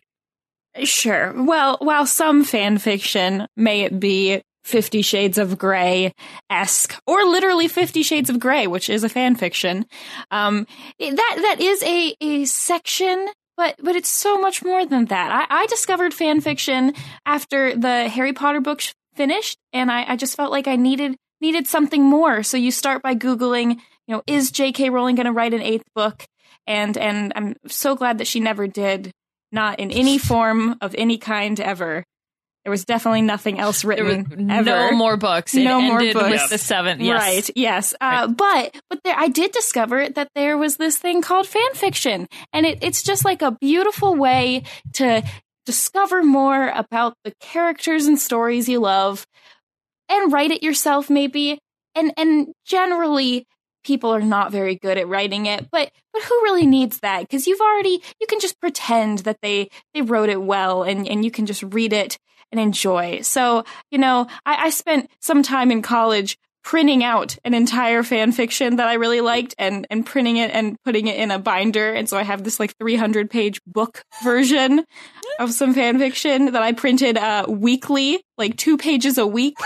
S5: Sure. Well, while some fan fiction, may it be Fifty Shades of Grey-esque, or literally Fifty Shades of Grey, which is a fan fiction, um, that that is a, a section, but but it's so much more than that. I, I discovered fan fiction after the Harry Potter books finished, and I, I just felt like I needed needed something more. So you start by Googling, you know, is J K Rowling going to write an eighth book? And and I'm so glad that she never did. Not in any form of any kind ever. There was definitely nothing else
S4: There was
S5: written ever.
S4: no more books. It
S5: No more
S4: ended
S5: books.
S4: with the seventh. Yes.
S5: Right, yes. Uh, but but there, I did discover that there was this thing called fan fiction. And it, it's just like a beautiful way to discover more about the characters and stories you love and write it yourself, maybe. And and generally, people are not very good at writing it, but but who really needs that? Because you've already, you can just pretend that they they wrote it well, and, and you can just read it and enjoy. So, you know, I, I spent some time in college printing out an entire fan fiction that I really liked and, and printing it and putting it in a binder. And so I have this like three hundred page book version of some fan fiction that I printed uh, weekly, like two pages a week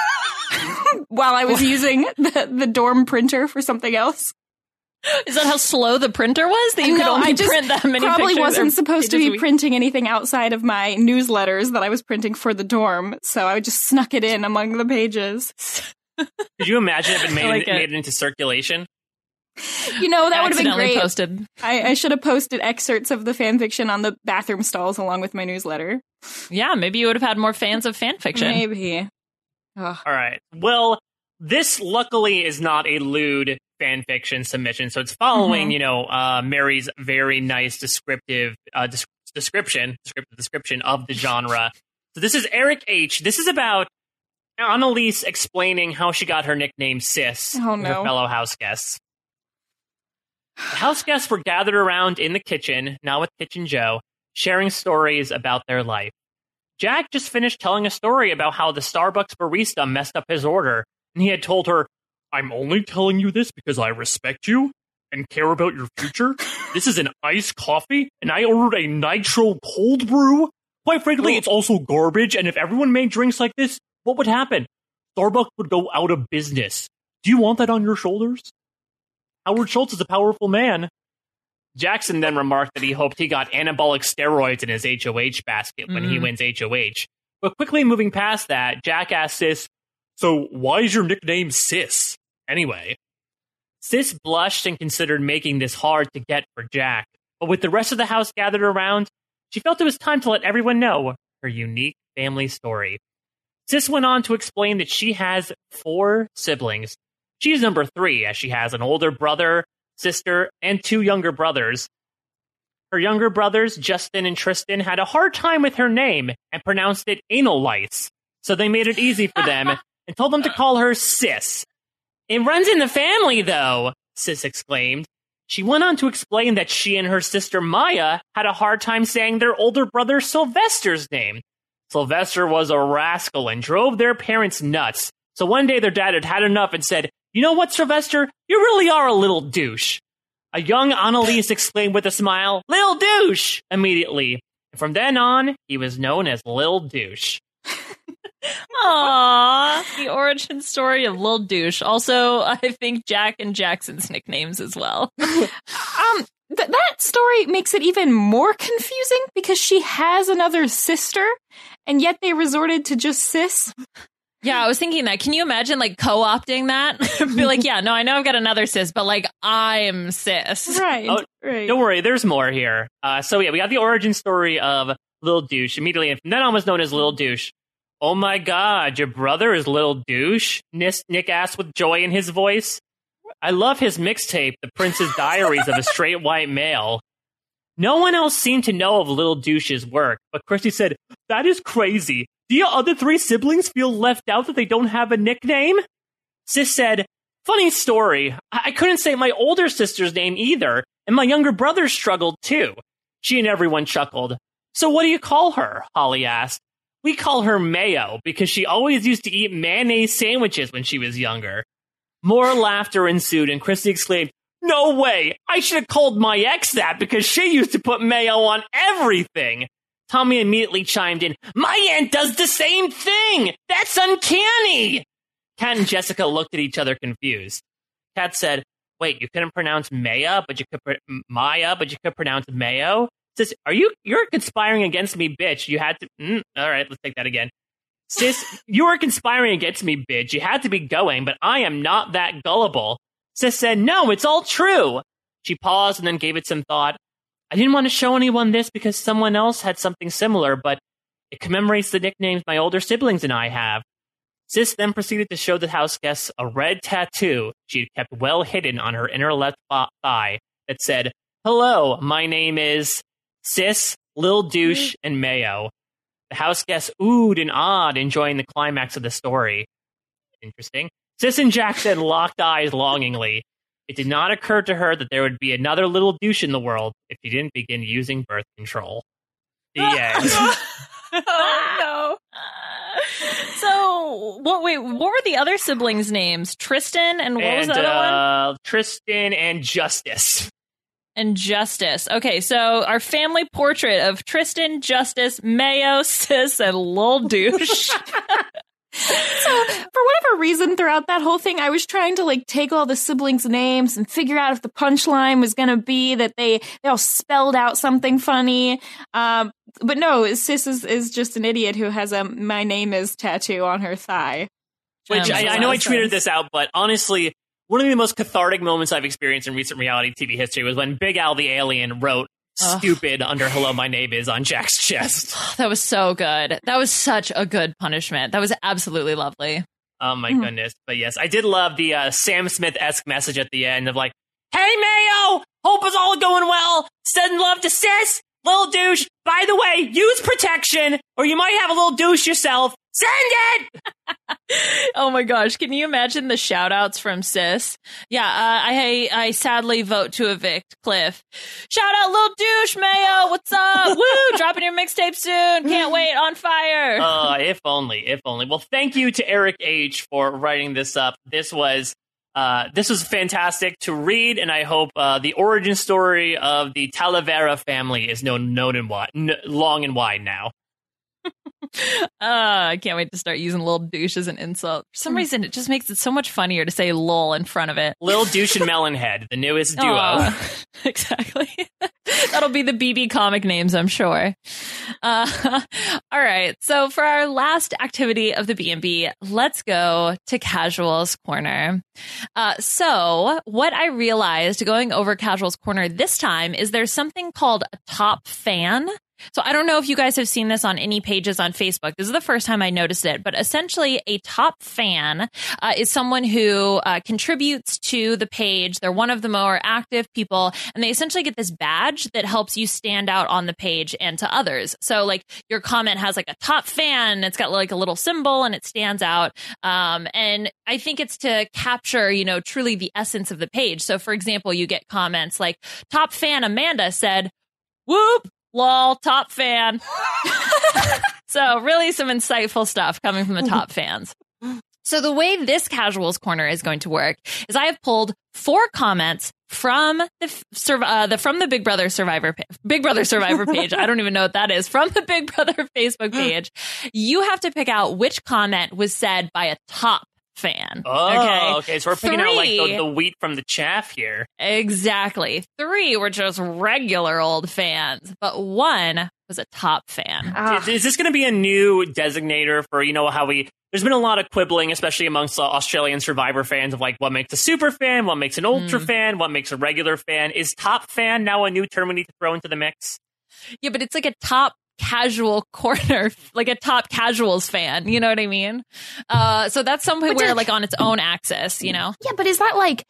S5: while I was using the, the dorm printer for something else.
S4: Is that how slow the printer was? That you could
S5: No,
S4: only
S5: I just
S4: print that many
S5: probably
S4: pictures or
S5: wasn't supposed to
S4: pages a
S5: be
S4: week?
S5: printing anything outside of my newsletters that I was printing for the dorm. So I just snuck it in among the pages.
S3: Could you imagine if it made,
S4: I like
S3: it,
S4: it.
S3: made it into circulation?
S5: You know, that would have been
S4: Accidentally
S5: great.
S4: posted.
S5: I, I should have posted excerpts of the fan fiction on the bathroom stalls along with my newsletter.
S4: Yeah, maybe you would have had more fans of fan fiction.
S5: Maybe. Ugh.
S3: All right. Well, this luckily is not a lewd fan fiction submission, so it's following,
S5: Mhm.
S3: you know, uh, Mary's very nice descriptive uh, des- description, descriptive description of the genre. So this is Eric H. This is about Annalise explaining how she got her nickname Sis
S5: Oh,
S3: to her
S5: no.
S3: fellow house guests. The house guests were gathered around in the kitchen, now with Kitchen Joe, sharing stories about their life. Jack just finished telling a story about how the Starbucks barista messed up his order, and he had told her, "I'm only telling you this because I respect you and care about your future. This is an iced coffee, and I ordered a nitro cold brew. Quite frankly, it's also garbage, and if everyone made drinks like this, what would happen? Starbucks would go out of business. Do you want that on your shoulders?" Howard Schultz is a powerful man. Jackson then remarked that he hoped he got anabolic steroids in his H O H basket when he
S4: Mhm.
S3: wins H O H. But quickly moving past that, Jack asked Sis, "So why is your nickname Sis, anyway?" Sis blushed and considered making this hard to get for Jack. But with the rest of the house gathered around, she felt it was time to let everyone know her unique family story. Sis went on to explain that she has four siblings. She's number three, as she has an older brother, sister, and two younger brothers. Her younger brothers, Justin and Tristan, had a hard time with her name and pronounced it anal lice. so they made it easy for them and told them to call her Sis. It runs in the family, though, Sis exclaimed. She went on to explain that she and her sister Maya had a hard time saying their older brother Sylvester's name. Sylvester was a rascal and drove their parents nuts. So one day their dad had had enough and said, "You know what, Sylvester? You really are a little douche." A young Annalise exclaimed with a smile, "Lil douche!" immediately. And from then on, he was known as Lil Douche.
S4: Aww, the origin story of Lil Douche. Also, I think Jack and Jackson's nicknames as well.
S5: um, th- that story makes it even more confusing because she has another sister, and yet they resorted to just Sis.
S4: Yeah, I was thinking that. Can you imagine, like, co-opting that? Be like, yeah, no, I know I've got another sis, but, like, I'm Sis.
S5: Right,
S3: oh,
S5: right.
S3: Don't worry, there's more here. Uh, so, yeah, we got the origin story of Lil Douche immediately, and from then on was known as Lil Douche. "Oh my god, your brother is Lil Douche?" Nick asked with joy in his voice. "I love his mixtape, The Prince's Diaries of a Straight White Male." No one else seemed to know of Lil Douche's work, but Christy said, "That is crazy. Do your other three siblings feel left out that they don't have a nickname?" Sis said, "Funny story. I-, I couldn't say my older sister's name either, and my younger brother struggled too." She and everyone chuckled. "So what do you call her?" Holly asked. "We call her Mayo because she always used to eat mayonnaise sandwiches when she was younger." More laughter ensued, and Christy exclaimed, "No way! I should have called my ex that because she used to put mayo on everything." Tommy immediately chimed in, "My aunt does the same thing! That's uncanny!" Kat and Jessica looked at each other confused. Kat said, "Wait, you couldn't pronounce Maya, but you could pr- Maya, but you could pronounce Mayo?" Sis, are you, you're conspiring against me, bitch. You had to, mm, all right, let's take that again. Sis, you were conspiring against me, bitch. You had to be going, but I am not that gullible. Sis said, "No, it's all true." She paused and then gave it some thought. "I didn't want to show anyone this because someone else had something similar, but it commemorates the nicknames my older siblings and I have." Sis then proceeded to show the house guests a red tattoo she had kept well hidden on her inner left thigh that said, "Hello, my name is Sis, Lil Douche, and Mayo." The house guests oohed and awed, enjoying the climax of the story. Interesting. Sis and Jack then locked eyes longingly. It did not occur to her that there would be another Little Douche in the world if she didn't begin using birth control. The end.
S4: Oh, no. So, what? Wait, what were the other siblings' names? Tristan and what
S3: and,
S4: was the other
S3: uh,
S4: one?
S3: Tristan and Justice.
S4: And Justice. Okay, so our family portrait of Tristan, Justice, Mayo, Sis, and Lil Douche.
S5: So, for whatever reason, throughout that whole thing, I was trying to like take all the siblings' names and figure out if the punchline was going to be that they, they all spelled out something funny. Um, but no, Sis is, is just an idiot who has a "my name is" tattoo on her thigh.
S3: Which
S4: Um,
S3: I, I know I tweeted this out, but honestly, one of the most cathartic moments I've experienced in recent reality T V history was when Big Al the Alien wrote
S4: Ugh.
S3: "stupid" under "Hello, my name is" on Jack's chest.
S4: That was so good. That was such a good punishment. That was absolutely lovely.
S3: Oh my
S5: Mhm.
S3: goodness. But yes, I did love the uh, Sam Smith-esque message at the end of like, "Hey Mayo, hope it's all going well. Sending love to Sis, Lil Douche. By the way, use protection or you might have a little douche yourself. Send it!"
S4: Oh my gosh, can you imagine the shout outs from Sis? Yeah, uh, I I sadly vote to evict Cliff. Shout out Lil Douche, Mayo, what's up? Woo, dropping your mixtape soon. Can't wait, on fire.
S3: Uh, if only, if only. Well, thank you to Eric H. for writing this up. This was uh, this was fantastic to read, and I hope uh, the origin story of the Talavera family is known, known and wide, n- long and wide now.
S4: Uh, I can't wait to start using Lil Douche as an insult. For some reason, it just makes it so much funnier to say Lol in front of it.
S3: Lil Douche and Melonhead, the newest duo.
S4: Aw, exactly. That'll be the B B comic names, I'm sure. Uh, all right. So for our last activity of the B and B, let's go to Casuals Corner. Uh, so what I realized going over Casuals Corner this time is there's something called a top fan. So I don't know if you guys have seen this on any pages on Facebook. This is the first time I noticed it, but essentially a top fan uh, is someone who uh, contributes to the page. They're one of the more active people, and they essentially get this badge that helps you stand out on the page and to others. So like your comment has like a top fan, it's got like a little symbol and it stands out. Um, and I think it's to capture, you know, truly the essence of the page. So for example, you get comments like top fan Amanda said, whoop, lol, top fan. So really some insightful stuff coming from the top fans. So the way this Casuals Corner is going to work is I have pulled four comments from the uh, the from the Big Brother Survivor pa- Big Brother Survivor page. I don't even know what that is. From the Big Brother Facebook page. You have to pick out which comment was said by a top fan.
S3: Oh, okay. okay. So we're picking
S4: Three,
S3: out like the, the wheat from the chaff here.
S4: Exactly. Three were just regular old fans, but one was a top fan.
S3: Is, is this going to be a new designator for, you know, how we, there's been a lot of quibbling, especially amongst Australian Survivor fans of like what makes a super fan, what makes an ultra mm. fan, what makes a regular fan. Is top fan now a new term we need to throw into the mix?
S4: Yeah, but it's like a top casual corner, like a top casuals fan, you know what I mean? Uh, so that's somewhere where like on its own axis, you know?
S5: Yeah, but is that like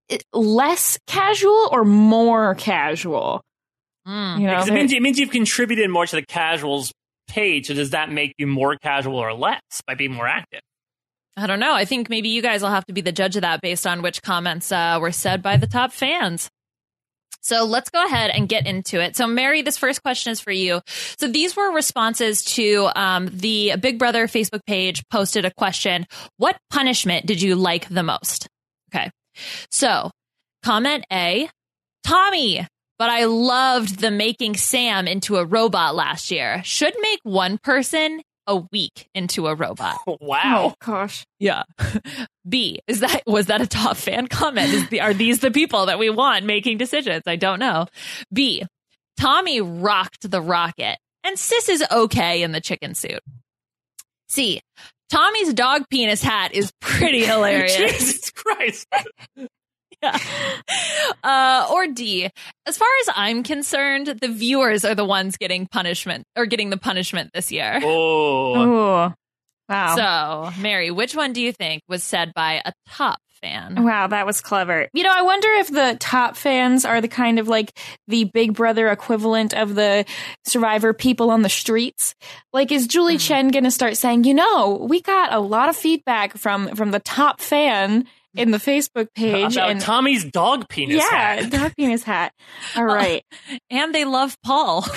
S5: less casual or more casual?
S4: Mm.
S5: You know,
S3: it means, it means you've contributed more to the casuals page. So does that make you more casual or less by being more active?
S4: I don't know. I think maybe you guys will have to be the judge of that based on which comments uh, were said by the top fans. So let's go ahead and get into it. So, Mary, this first question is for you. So these were responses to um, the Big Brother Facebook page posted a question. What punishment did you like the most? Okay. So comment A, Tommy, but I loved the making Sam into a robot last year. Should make one person a week into a robot.
S3: Wow.
S5: Oh, gosh.
S4: Yeah. B, is that was that a top fan comment? Is the, are these the people that we want making decisions? I don't know. B, Tommy rocked the rocket and Sis is okay in the chicken suit. C, Tommy's dog penis hat is pretty hilarious.
S3: Jesus Christ.
S4: Yeah. Uh, or D, as far as I'm concerned, the viewers are the ones getting punishment or getting the punishment this year.
S3: Oh.
S5: Ooh. Wow.
S4: So, Mary, which one do you think was said by a top fan?
S5: Wow, that was clever. You know, I wonder if the top fans are the kind of like the Big Brother equivalent of the Survivor people on the streets. Like, is Julie mm. Chen going to start saying, you know, we got a lot of feedback from from the top fan in the Facebook page
S3: about
S5: and
S3: Tommy's dog penis
S5: yeah,
S3: hat.
S5: dog penis hat. All right.
S4: Uh, and they love Paul.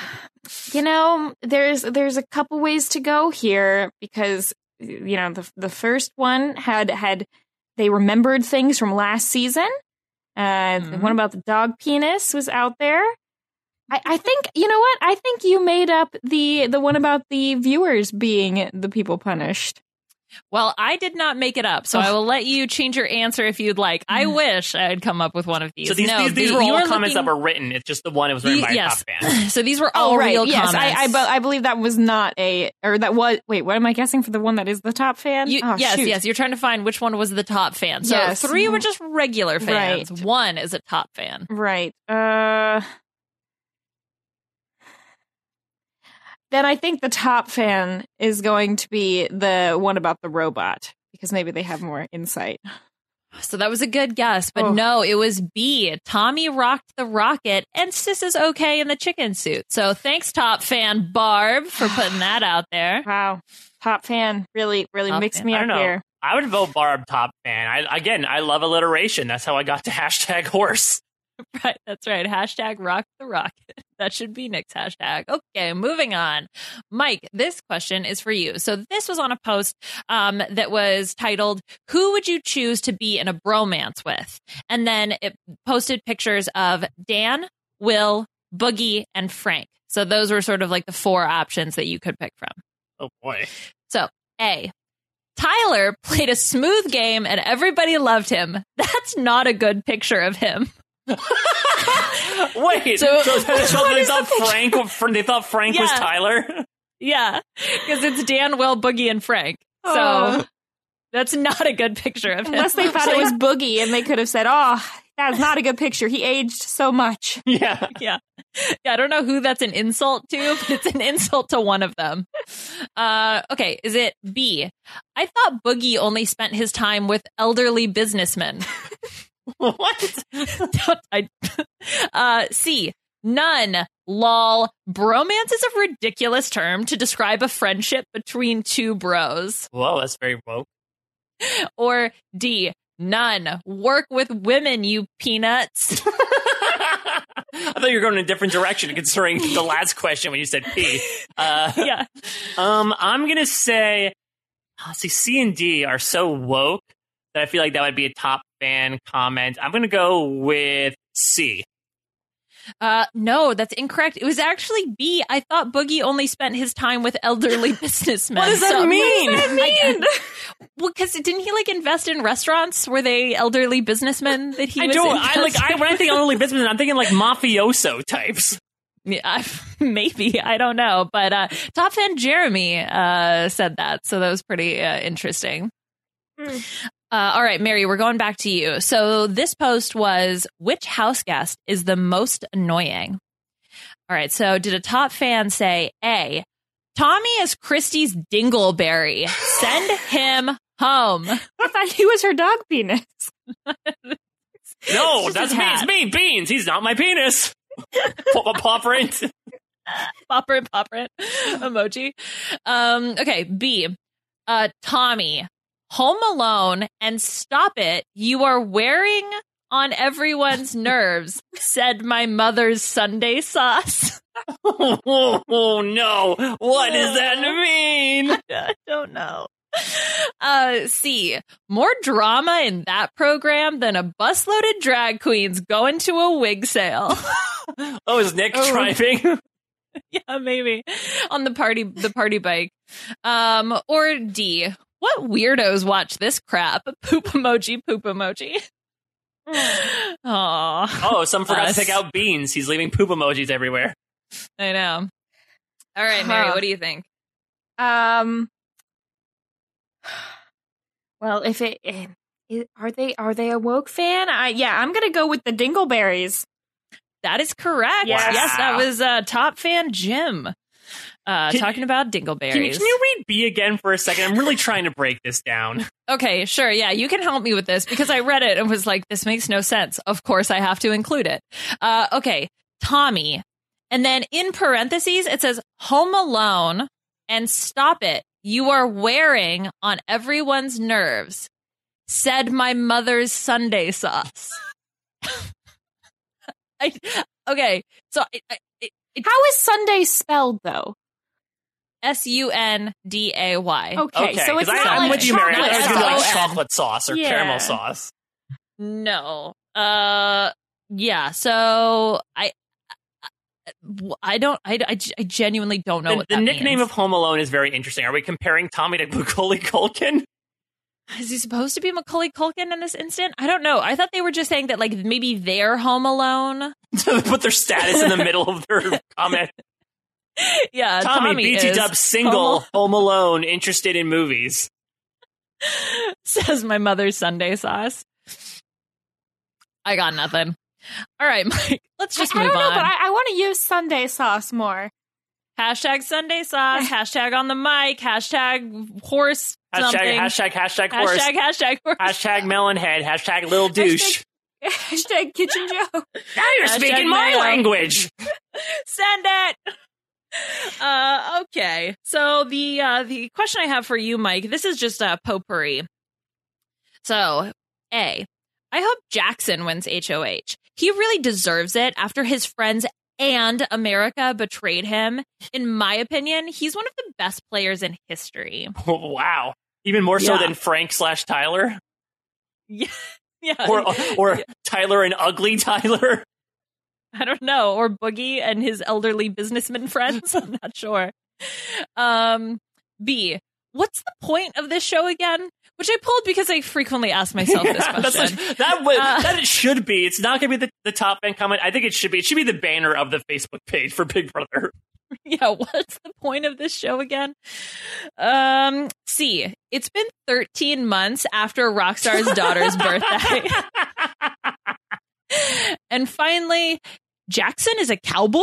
S5: You know, there's there's a couple ways to go here because you know the the first one had had they remembered things from last season. Uh, mm-hmm. The one about the dog penis was out there. I, I think you know what? I think you made up the the one about the viewers being the people punished.
S4: Well, I did not make it up, so oh. I will let you change your answer if you'd like. I wish I had come up with one of these.
S3: So these,
S4: no,
S3: these, these
S4: the,
S3: were all
S4: were
S3: comments
S4: looking...
S3: that were written. It's just the one that was written
S4: the,
S3: by
S4: yes.
S3: a top fan.
S4: So these were all
S5: oh, right.
S4: real
S5: yes,
S4: comments.
S5: I, I, I believe that was not a, or that was, wait, what am I guessing for the one that is the top fan?
S4: You,
S5: oh,
S4: yes,
S5: shoot.
S4: yes. You're trying to find which one was the top fan. So
S5: yes.
S4: three were just regular fans.
S5: Right.
S4: One is a top fan.
S5: Right. Uh... Then I think the top fan is going to be the one about the robot. Because maybe they have more insight.
S4: So that was a good guess, but
S5: oh.
S4: no, it was B. Tommy rocked the rocket and Sis is okay in the chicken suit. So thanks, top fan Barb, for putting that out there.
S5: Wow. Top fan really, really
S4: top
S5: mixed
S4: fan.
S5: me
S3: I
S5: up
S3: don't know.
S5: here.
S3: I would vote Barb top fan. I, again, I love alliteration. That's how I got to hashtag horse.
S4: Right, that's right. Hashtag rock the rocket. That should be Nick's hashtag. Okay, moving on. Mike, this question is for you. So this was on a post um, that was titled, Who Would You Choose to Be in a Bromance With? And then it posted pictures of Dan, Will, Boogie, and Frank. So those were sort of like the four options that you could pick from.
S3: Oh, boy.
S4: So, A, Tyler played a smooth game and everybody loved him. That's not a good picture of him.
S3: Wait, so, so, so they, thought Frank, they thought Frank
S4: yeah.
S3: was Tyler?
S4: Yeah, because it's Dan, Will, Boogie, and Frank. So
S5: oh.
S4: that's not a good picture of him.
S5: Unless they thought it was Boogie and they could have said, oh, That was not a good picture. He aged so much.
S3: Yeah.
S4: Yeah. Yeah, I don't know who that's an insult to, but it's an insult to one of them. Uh, okay, is it B? I thought Boogie only spent his time with elderly businessmen.
S3: What?
S4: I, uh, C. None. Lol. Bromance is a ridiculous term to describe a friendship between two bros.
S3: Whoa, that's very woke.
S4: Or D. None. Work with women, you peanuts.
S3: I thought you were going in a different direction considering the last question when you said P. Uh,
S4: Yeah.
S3: Um, I'm going to say, oh, see, C and D are so woke that I feel like that would be a top fan comment. I'm going to go with C.
S4: Uh, no, that's incorrect. It was actually B. I thought Boogie only spent his time with elderly businessmen.
S3: What does that
S4: So-
S3: mean?
S4: What does that mean? Well, because didn't he like invest in restaurants? Were they elderly businessmen that he
S3: I
S4: was
S3: don't, I like,
S4: investing-
S3: I, when I think elderly businessmen, I'm thinking like mafioso types.
S4: Yeah, I- maybe, I don't know. But uh, top fan Jeremy uh, said that. So that was pretty uh, interesting.
S5: Mm.
S4: Uh, all right, Mary, we're going back to you. So this post was, which house guest is the most annoying? All right, so did a top fan say, A, Tommy is Christy's dingleberry. Send him home.
S5: I thought he was her dog penis.
S3: No,
S4: just
S3: that's
S4: his
S3: me.
S4: hat.
S3: It's me, Beans. He's not my penis. Paw paw print.
S4: Pop print, pop print emoji. Um, okay, B, uh, Tommy, Home Alone and Stop It. You are wearing on everyone's nerves, said my mother's Sunday sauce.
S3: Oh, oh, no. What does that mean?
S4: I don't know. Uh, C, more drama in that program than a busloaded drag queens going to a wig sale.
S3: Oh, is Nick
S4: Oh.
S3: driving?
S4: Yeah, maybe on the party, the party bike. Um, or D, what weirdos watch this crap? Poop emoji, poop emoji. Aw.
S3: Oh, some forgot
S4: Us.
S3: to take out Beans. He's leaving poop emojis everywhere.
S4: I know. All right, Mary,
S5: Huh.
S4: what do you think?
S5: Um. Well, if it, it are they are they a woke fan? I yeah, I'm gonna go with the Dingleberries.
S4: That is correct.
S5: Yes.
S4: Yes, that was uh, top fan Jim uh,
S3: Can-
S4: talking about dingleberries.
S3: Can you, can you read B again for a second? I'm really trying to break this down.
S4: Okay, sure. Yeah, you can help me with this because I read it and was like, this makes no sense. Of course, I have to include it. Uh, okay, Tommy. And then in parentheses, it says Home Alone and Stop It. You are wearing on everyone's nerves, said my mother's Sunday sauce. I, okay, so I, I, it, it,
S5: How is Sunday spelled though?
S4: S U N D A Y.
S5: Okay,
S3: Okay,
S5: so it's
S3: because
S5: not
S3: I'm
S5: like
S3: with you, Mary. I
S5: chocolate
S3: thought it was going to be like
S5: sauce.
S3: chocolate sauce or
S5: Yeah.
S3: caramel sauce.
S4: No. Uh, yeah. So I, I don't. I, I, I genuinely don't know
S3: The,
S4: what
S3: the
S4: that
S3: nickname
S4: means.
S3: of Home Alone is very interesting. Are we comparing Tommy to Macaulay Culkin?
S4: Is he supposed to be Macaulay Culkin in this instant? I don't know. I thought they were just saying that like maybe they're Home Alone.
S3: To put their status in the middle of their comment.
S4: Yeah,
S3: Tommy,
S4: Tommy
S3: B T
S4: is
S3: Dub, single,
S4: Home-
S3: Home Alone, interested in movies.
S4: says my mother's Sunday sauce. I got nothing. All right, Mike. Let's just
S5: I, I
S4: move
S5: don't know,
S4: on.
S5: but I, I want to use Sunday sauce more.
S4: Hashtag Sunday sauce. Hashtag on the mic. Hashtag horse.
S3: Hashtag,
S4: something.
S3: hashtag, hashtag, horse.
S4: Hashtag, hashtag horse.
S3: Hashtag melon head. Hashtag little douche.
S5: Hashtag Kitchen Joe.
S3: Now you're
S4: Hashtag
S3: speaking my
S4: mayo.
S3: language.
S4: Send it. Uh, okay. So the uh, the question I have for you, Mike, this is just a potpourri. So, A, I hope Jackson wins H O H. He really deserves it after his friends and America betrayed him. In my opinion, he's one of the best players in history.
S3: Wow. Even more so
S4: Yeah.
S3: than Frank slash Tyler?
S4: Yeah. Yeah.
S3: Or, or Tyler and Ugly Tyler?
S4: I don't know. Or Boogie and his elderly businessman friends. I'm not sure. Um, B, what's the point of this show again? Which I pulled because I frequently ask myself this
S3: Yeah, that's
S4: question.
S3: such- that, would,
S4: Uh,
S3: that it should be. It's not going to be the, the top fan comment. I think it should be. It should be the banner of the Facebook page for Big Brother.
S4: Yeah, what's the point of this show again? Um, C, it's been thirteen months after Rockstar's daughter's birthday. And finally, Jackson is a cowboy?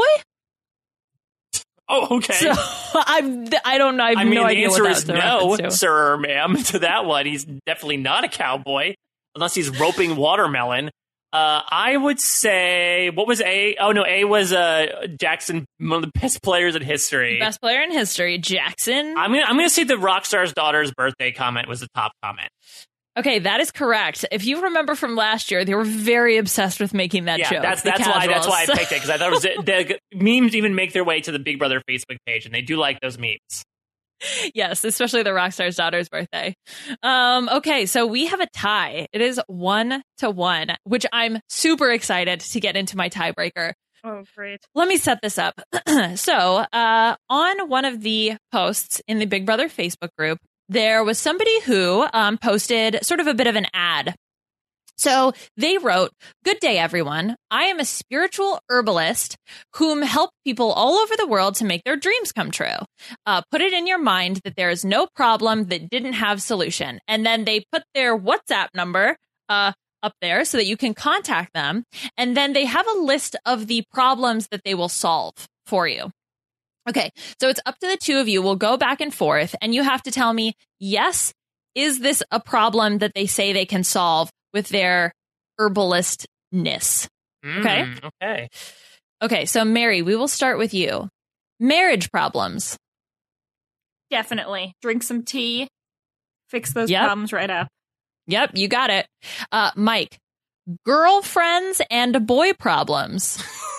S3: Oh, okay.
S4: So, I've, I don't know. I have
S3: I mean,
S4: no
S3: the
S4: idea
S3: answer
S4: what
S3: is
S4: that's a
S3: no,
S4: reference to.
S3: sir or ma'am, to that one. He's definitely not a cowboy, unless he's roping watermelon. Uh, I would say, what was A? Oh, no, A was uh, Jackson, one of the best players in history.
S4: Best player in history, Jackson.
S3: I'm going to I'm gonna say the Rockstar's daughter's birthday comment was the top comment.
S4: Okay, that is correct. If you remember from last year, they were very obsessed with making that
S3: Yeah,
S4: joke.
S3: that's
S4: the
S3: that's why that's why I
S4: casuals.
S3: picked it, because I thought it was the memes even make their way to the Big Brother Facebook page, and they do like those memes.
S4: Yes, especially the Rockstar's daughter's birthday. Um, okay, so we have a tie. It is one to one, which I'm super excited to get into my tiebreaker.
S5: Oh, great.
S4: Let me set this up. So, uh, on one of the posts in the Big Brother Facebook group, there was somebody who um, posted sort of a bit of an ad. So they wrote, "Good day, everyone. I am a spiritual herbalist whom help people all over the world to make their dreams come true. Uh, put it in your mind that there is no problem that didn't have solution." And then they put their WhatsApp number uh, up there so that you can contact them. And then they have a list of the problems that they will solve for you. Okay, so it's up to the two of you. We'll go back and forth, and you have to tell me, yes, is this a problem that they say they can solve with their herbalistness? Okay?
S3: Mm, okay.
S4: Okay, so Mary, we will start with you. Marriage problems.
S5: Definitely. Drink some tea. Fix those
S4: Yep.
S5: problems right up.
S4: Yep, you got it. Uh, Mike, girlfriends and boy problems.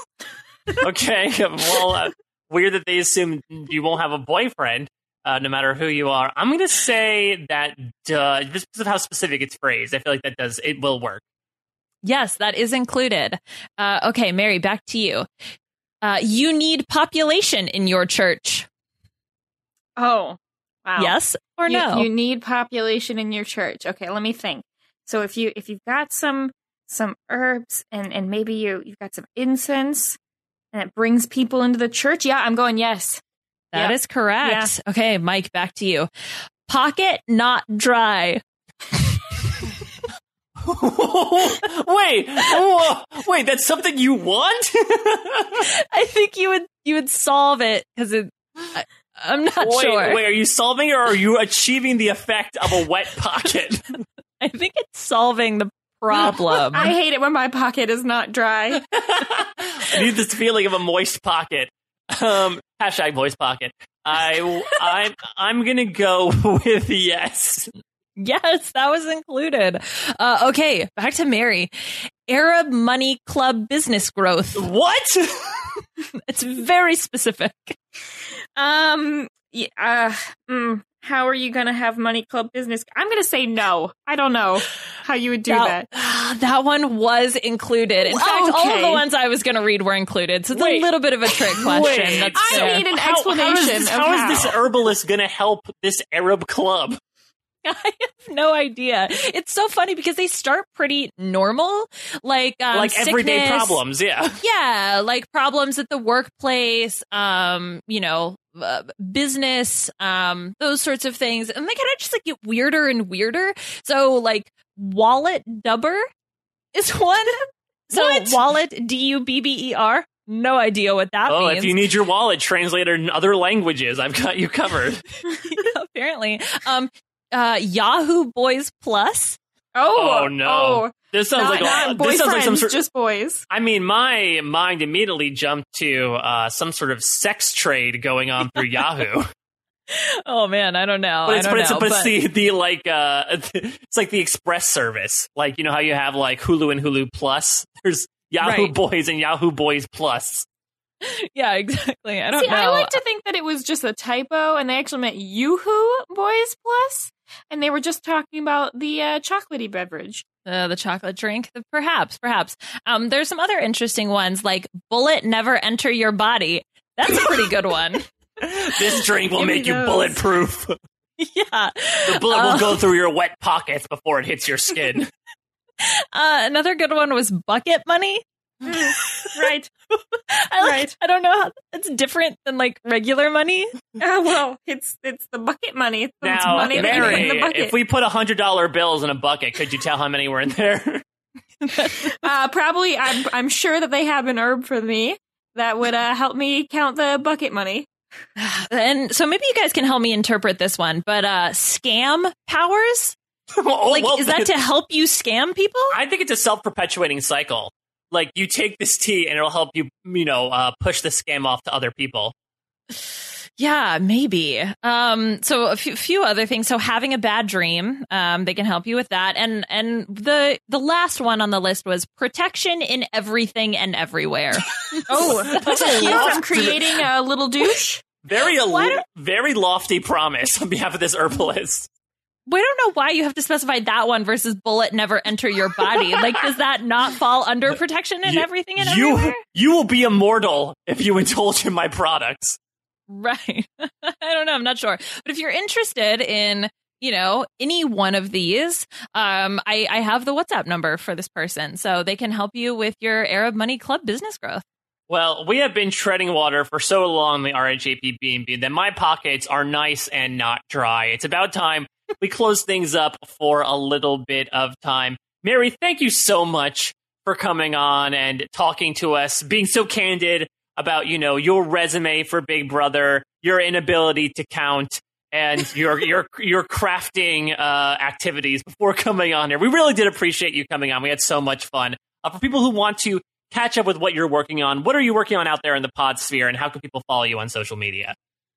S3: Okay. Well, uh, weird that they assume you won't have a boyfriend, uh, no matter who you are. I'm going to say that uh, just because of how specific it's phrased, I feel like that does it will work.
S4: Yes, that is included. Uh, okay, Mary, back to you. Uh, you need population in your church.
S5: Oh, wow.
S4: Yes or
S5: you,
S4: no?
S5: You need population in your church. Okay, let me think. So if you if you've got some some herbs and and maybe you you've got some incense and it brings people into the church, yeah, I'm going yes.
S4: That
S5: Yeah.
S4: is correct. Okay, Mike, back to you. Pocket not dry.
S3: Wait, whoa, wait, that's something you want?
S4: I think you would you would solve it because it. I, I'm not
S3: wait,
S4: sure.
S3: wait, are you solving it or are you achieving the effect of a wet pocket?
S4: I think it's solving the problem.
S5: I hate it when my pocket is not dry.
S3: I need this feeling of a moist pocket. Um, hashtag moist pocket. I, I'm, I'm gonna go with yes.
S4: Yes, that was included. Uh, okay, back to Mary. Arab Money Club business growth.
S3: What?
S4: It's very specific.
S5: Um, yeah, uh, mm, how are you going to have money club business? I'm going to say no. I don't know how you would do
S4: that,
S5: that.
S4: That one was included. In fact, all of
S5: Okay.
S4: the ones I was going to read were included. So it's
S3: Wait.
S4: a little bit of a trick question.
S3: Wait.
S4: That's
S5: I
S4: fair.
S5: need an
S3: How- how is
S5: explanation
S3: this-
S5: of
S3: how is
S5: how.
S3: this herbalist gonna help this Arab club?
S4: I have no idea. It's so funny because they start pretty normal, like um,
S3: like everyday
S4: sickness.
S3: problems, yeah.
S4: Yeah, like problems at the workplace, um, you know, uh, business, um, those sorts of things, and they kind of just like get weirder and weirder. So, like, wallet dubber is one. So,
S3: What?
S4: wallet, D U B B E R. No idea what that
S3: Oh,
S4: means.
S3: if you need your wallet translated in other languages, I've got you covered.
S4: Apparently, um, uh, Yahoo Boys Plus.
S5: Oh,
S3: Oh, no.
S5: Oh,
S3: This sounds
S5: not,
S3: like
S5: not
S3: a, this sounds like some
S5: boyfriends,
S3: sort.
S5: just boys.
S3: I mean, my mind immediately jumped to uh, some sort of sex trade going on through Yahoo.
S4: Oh man, I don't know.
S3: But
S4: I
S3: it's
S4: don't
S3: but it's,
S4: know,
S3: but it's the the like uh it's like the express service. Like, you know how you have like Hulu and Hulu Plus? There's Yahoo
S4: Right.
S3: Boys and Yahoo Boys Plus.
S4: Yeah, exactly. I don't
S5: See,
S4: know.
S5: I like to think that it was just a typo and they actually meant Yoo-Hoo Boys Plus. And they were just talking about the uh, chocolatey beverage.
S4: Uh, the chocolate drink, perhaps, perhaps. Um, there's some other interesting ones like bullet never enter your body. That's a pretty good one.
S3: This drink will
S5: Give me
S3: make you
S5: those.
S3: bulletproof.
S4: Yeah.
S3: The bullet
S4: Uh,
S3: will go through your wet pockets before it hits your skin.
S4: Uh, another good one was bucket money.
S5: Right.
S4: I, like,
S5: Right.
S4: I don't know how it's different than like regular money.
S5: Oh, well, it's it's the bucket money. It's
S3: Now,
S5: money that you put in
S3: Mary,
S5: the bucket.
S3: if we put one hundred dollar bills in a bucket, could you tell how many were in there?
S5: uh, probably, I'm, I'm sure that they have an herb for me that would uh, help me count the bucket money.
S4: And so maybe you guys can help me interpret this one, but uh, scam powers?
S3: oh,
S4: like,
S3: well,
S4: is that to help you scam people?
S3: I think it's a self-perpetuating cycle. Like, you take this tea and it'll help you, you know, uh, push the scam off to other people.
S4: Yeah, maybe. Um, so a few, few other things. So having a bad dream, um, they can help you with that. And and the the last one on the list was protection in everything and everywhere.
S5: Oh, that's a cue from creating a little douche.
S3: Very, al- very lofty promise on behalf of this herbalist.
S4: We don't know why you have to specify that one versus bullet never enter your body. Like, does that not fall under protection and
S3: you,
S4: everything and
S3: you,
S4: everywhere?
S3: You will be immortal if you indulge in my products.
S4: Right. I don't know. I'm not sure. But if you're interested in, you know, any one of these, um, I, I have the WhatsApp number for this person. So they can help you with your Arab Money Club business growth.
S3: Well, we have been treading water for so long in the R H A P B and B that my pockets are nice and not dry. It's about time we close things up for a little bit of time. Mary, thank you so much for coming on and talking to us, being so candid about, you know, your resume for Big Brother, your inability to count, and your your your crafting uh, activities before coming on here. We really did appreciate you coming on. We had so much fun. Uh, for people who want to catch up with what you're working on, what are you working on out there in the pod sphere, and how can people follow you on social media?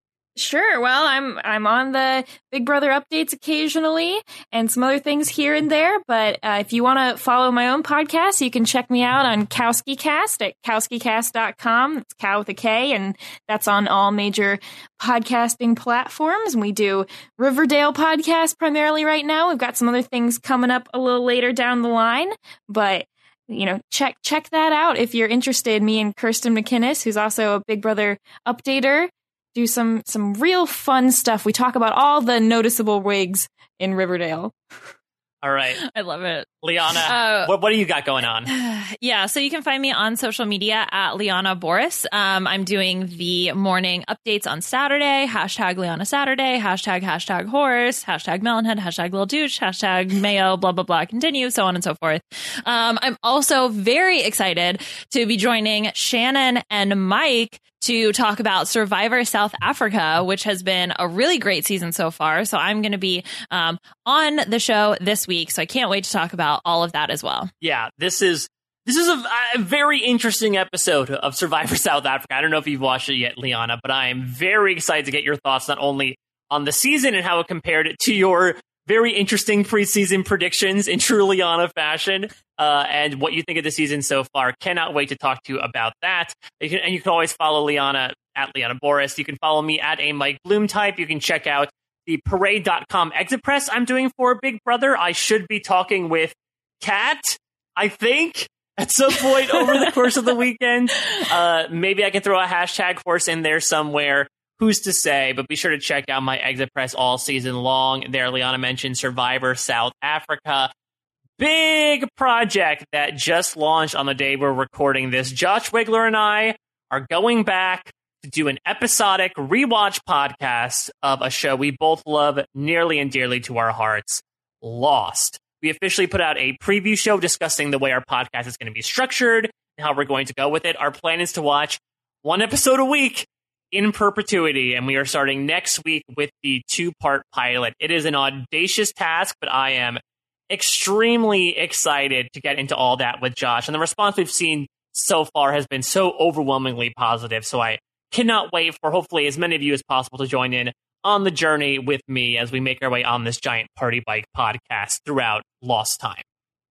S5: Sure. Well, I'm I'm on the Big Brother updates occasionally and some other things here and there. But uh, if you want to follow my own podcast, you can check me out on KowskiCast at kowski cast dot com. It's Cow with a K, and that's on all major podcasting platforms. And we do Riverdale podcast primarily right now. We've got some other things coming up a little later down the line, but you know, check check that out if you're interested. Me and Kirsten McInnes, who's also a Big Brother updater, do some some real fun stuff. We talk about all the noticeable wigs in Riverdale.
S3: All right.
S4: I love it.
S3: Liana,
S4: Uh,
S3: what, what do you got going on?
S4: Yeah, so you can find me on social media at Liana Boris. Um, I'm doing the morning updates on Saturday, hashtag Liana Saturday, hashtag hashtag horse, hashtag melonhead, hashtag little douche, hashtag mayo, blah, blah, blah, continue, so on and so forth. Um, I'm also very excited to be joining Shannon and Mike to talk about Survivor South Africa, which has been a really great season so far. So I'm going to be um, on the show this week. So I can't wait to talk about all of that as well.
S3: Yeah, this is this is a, a very interesting episode of Survivor South Africa. I don't know if you've watched it yet, Liana, but I am very excited to get your thoughts not only on the season and how it compared to your very interesting preseason predictions in true Liana fashion, uh, and what you think of the season so far. Cannot wait to talk to you about that. You can, and you can always follow Liana at Liana Boris. You can follow me at a Mike Bloom type. You can check out the parade dot com exit press I'm doing for Big Brother. I should be talking with Kat, I think, at some point over the course of the weekend. Uh, maybe I can throw a hashtag horse in there somewhere. Who's to say? But be sure to check out my exit press all season long. There, Liana mentioned Survivor South Africa. Big project that just launched on the day we're recording this. Josh Wigler and I are going back to do an episodic rewatch podcast of a show we both love nearly and dearly to our hearts, Lost. We officially put out a preview show discussing the way our podcast is going to be structured and how we're going to go with it. Our plan is to watch one episode a week in perpetuity, and we are starting next week with the two-part pilot. It is an audacious task, but I am extremely excited to get into all that with Josh. And the response we've seen so far has been so overwhelmingly positive, so I cannot wait for hopefully as many of you as possible to join in on the journey with me as we make our way on this giant party bike podcast throughout Lost Time.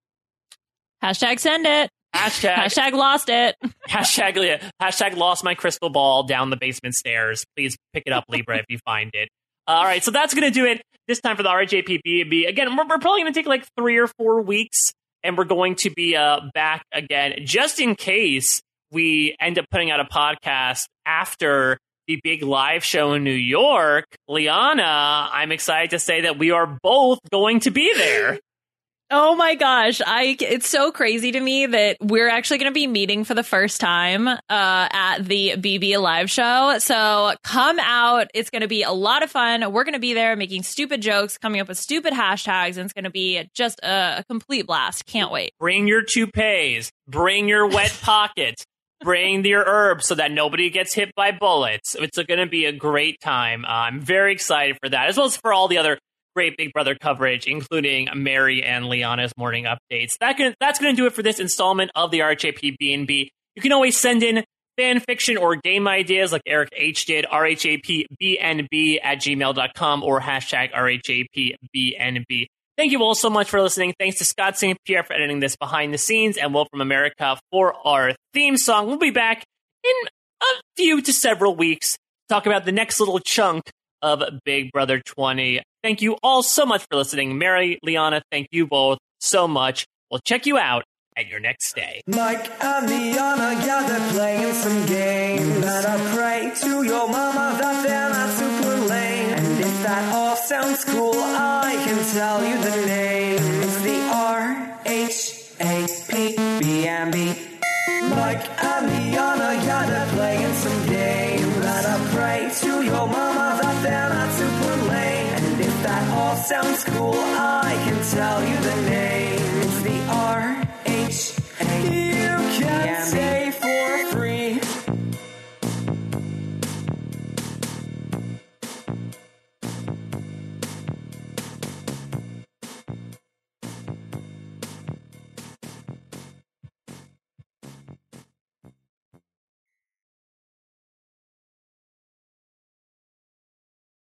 S4: Hashtag send it.
S3: Hashtag,
S4: hashtag lost it.
S3: Hashtag, hashtag lost my crystal ball down the basement stairs. Please pick it up, Libra, if you find it. Uh, all right, so that's going to do it this time for the R H A P B and B. Again, we're, we're probably going to take like three or four weeks, and we're going to be uh, back again just in case we end up putting out a podcast after the big live show in New York. Liana, I'm excited to say that we are both going to be there.
S4: Oh my gosh. I, it's so crazy to me that we're actually going to be meeting for the first time uh, at the B B live show. So come out. It's going to be a lot of fun. We're going to be there making stupid jokes, coming up with stupid hashtags, and it's going to be just a, a complete blast. Can't wait.
S3: Bring your toupees. Bring your wet pockets. Bring your herbs so that nobody gets hit by bullets. It's going to be a great time. Uh, I'm very excited for that, as well as for all the other great Big Brother coverage, including Mary and Liana's morning updates. That can, that's going to do it for this installment of the R H A P B and B. You can always send in fan fiction or game ideas like Eric H did, R H A P B N B at gmail dot com or hashtag R H A P B N B. Thank you all so much for listening. Thanks to Scott Saint Pierre for editing this behind the scenes, and Will from America for our theme song. We'll be back in a few to several weeks to talk about the next little chunk of Big Brother twenty. Thank you all so much for listening. Mary, Liana, thank you both so much. We'll check you out at your next stay.
S2: Mike and Liana, yeah, they're playing some games. And I pray to your mama that they're not super lame. And if that all sounds cool, I can tell you the name. It's the R H A P B and B. Mike and Liana, yeah, they're playing some games. And I pray to your mama that they're not super lame. And if that all sounds cool, I can tell you the name.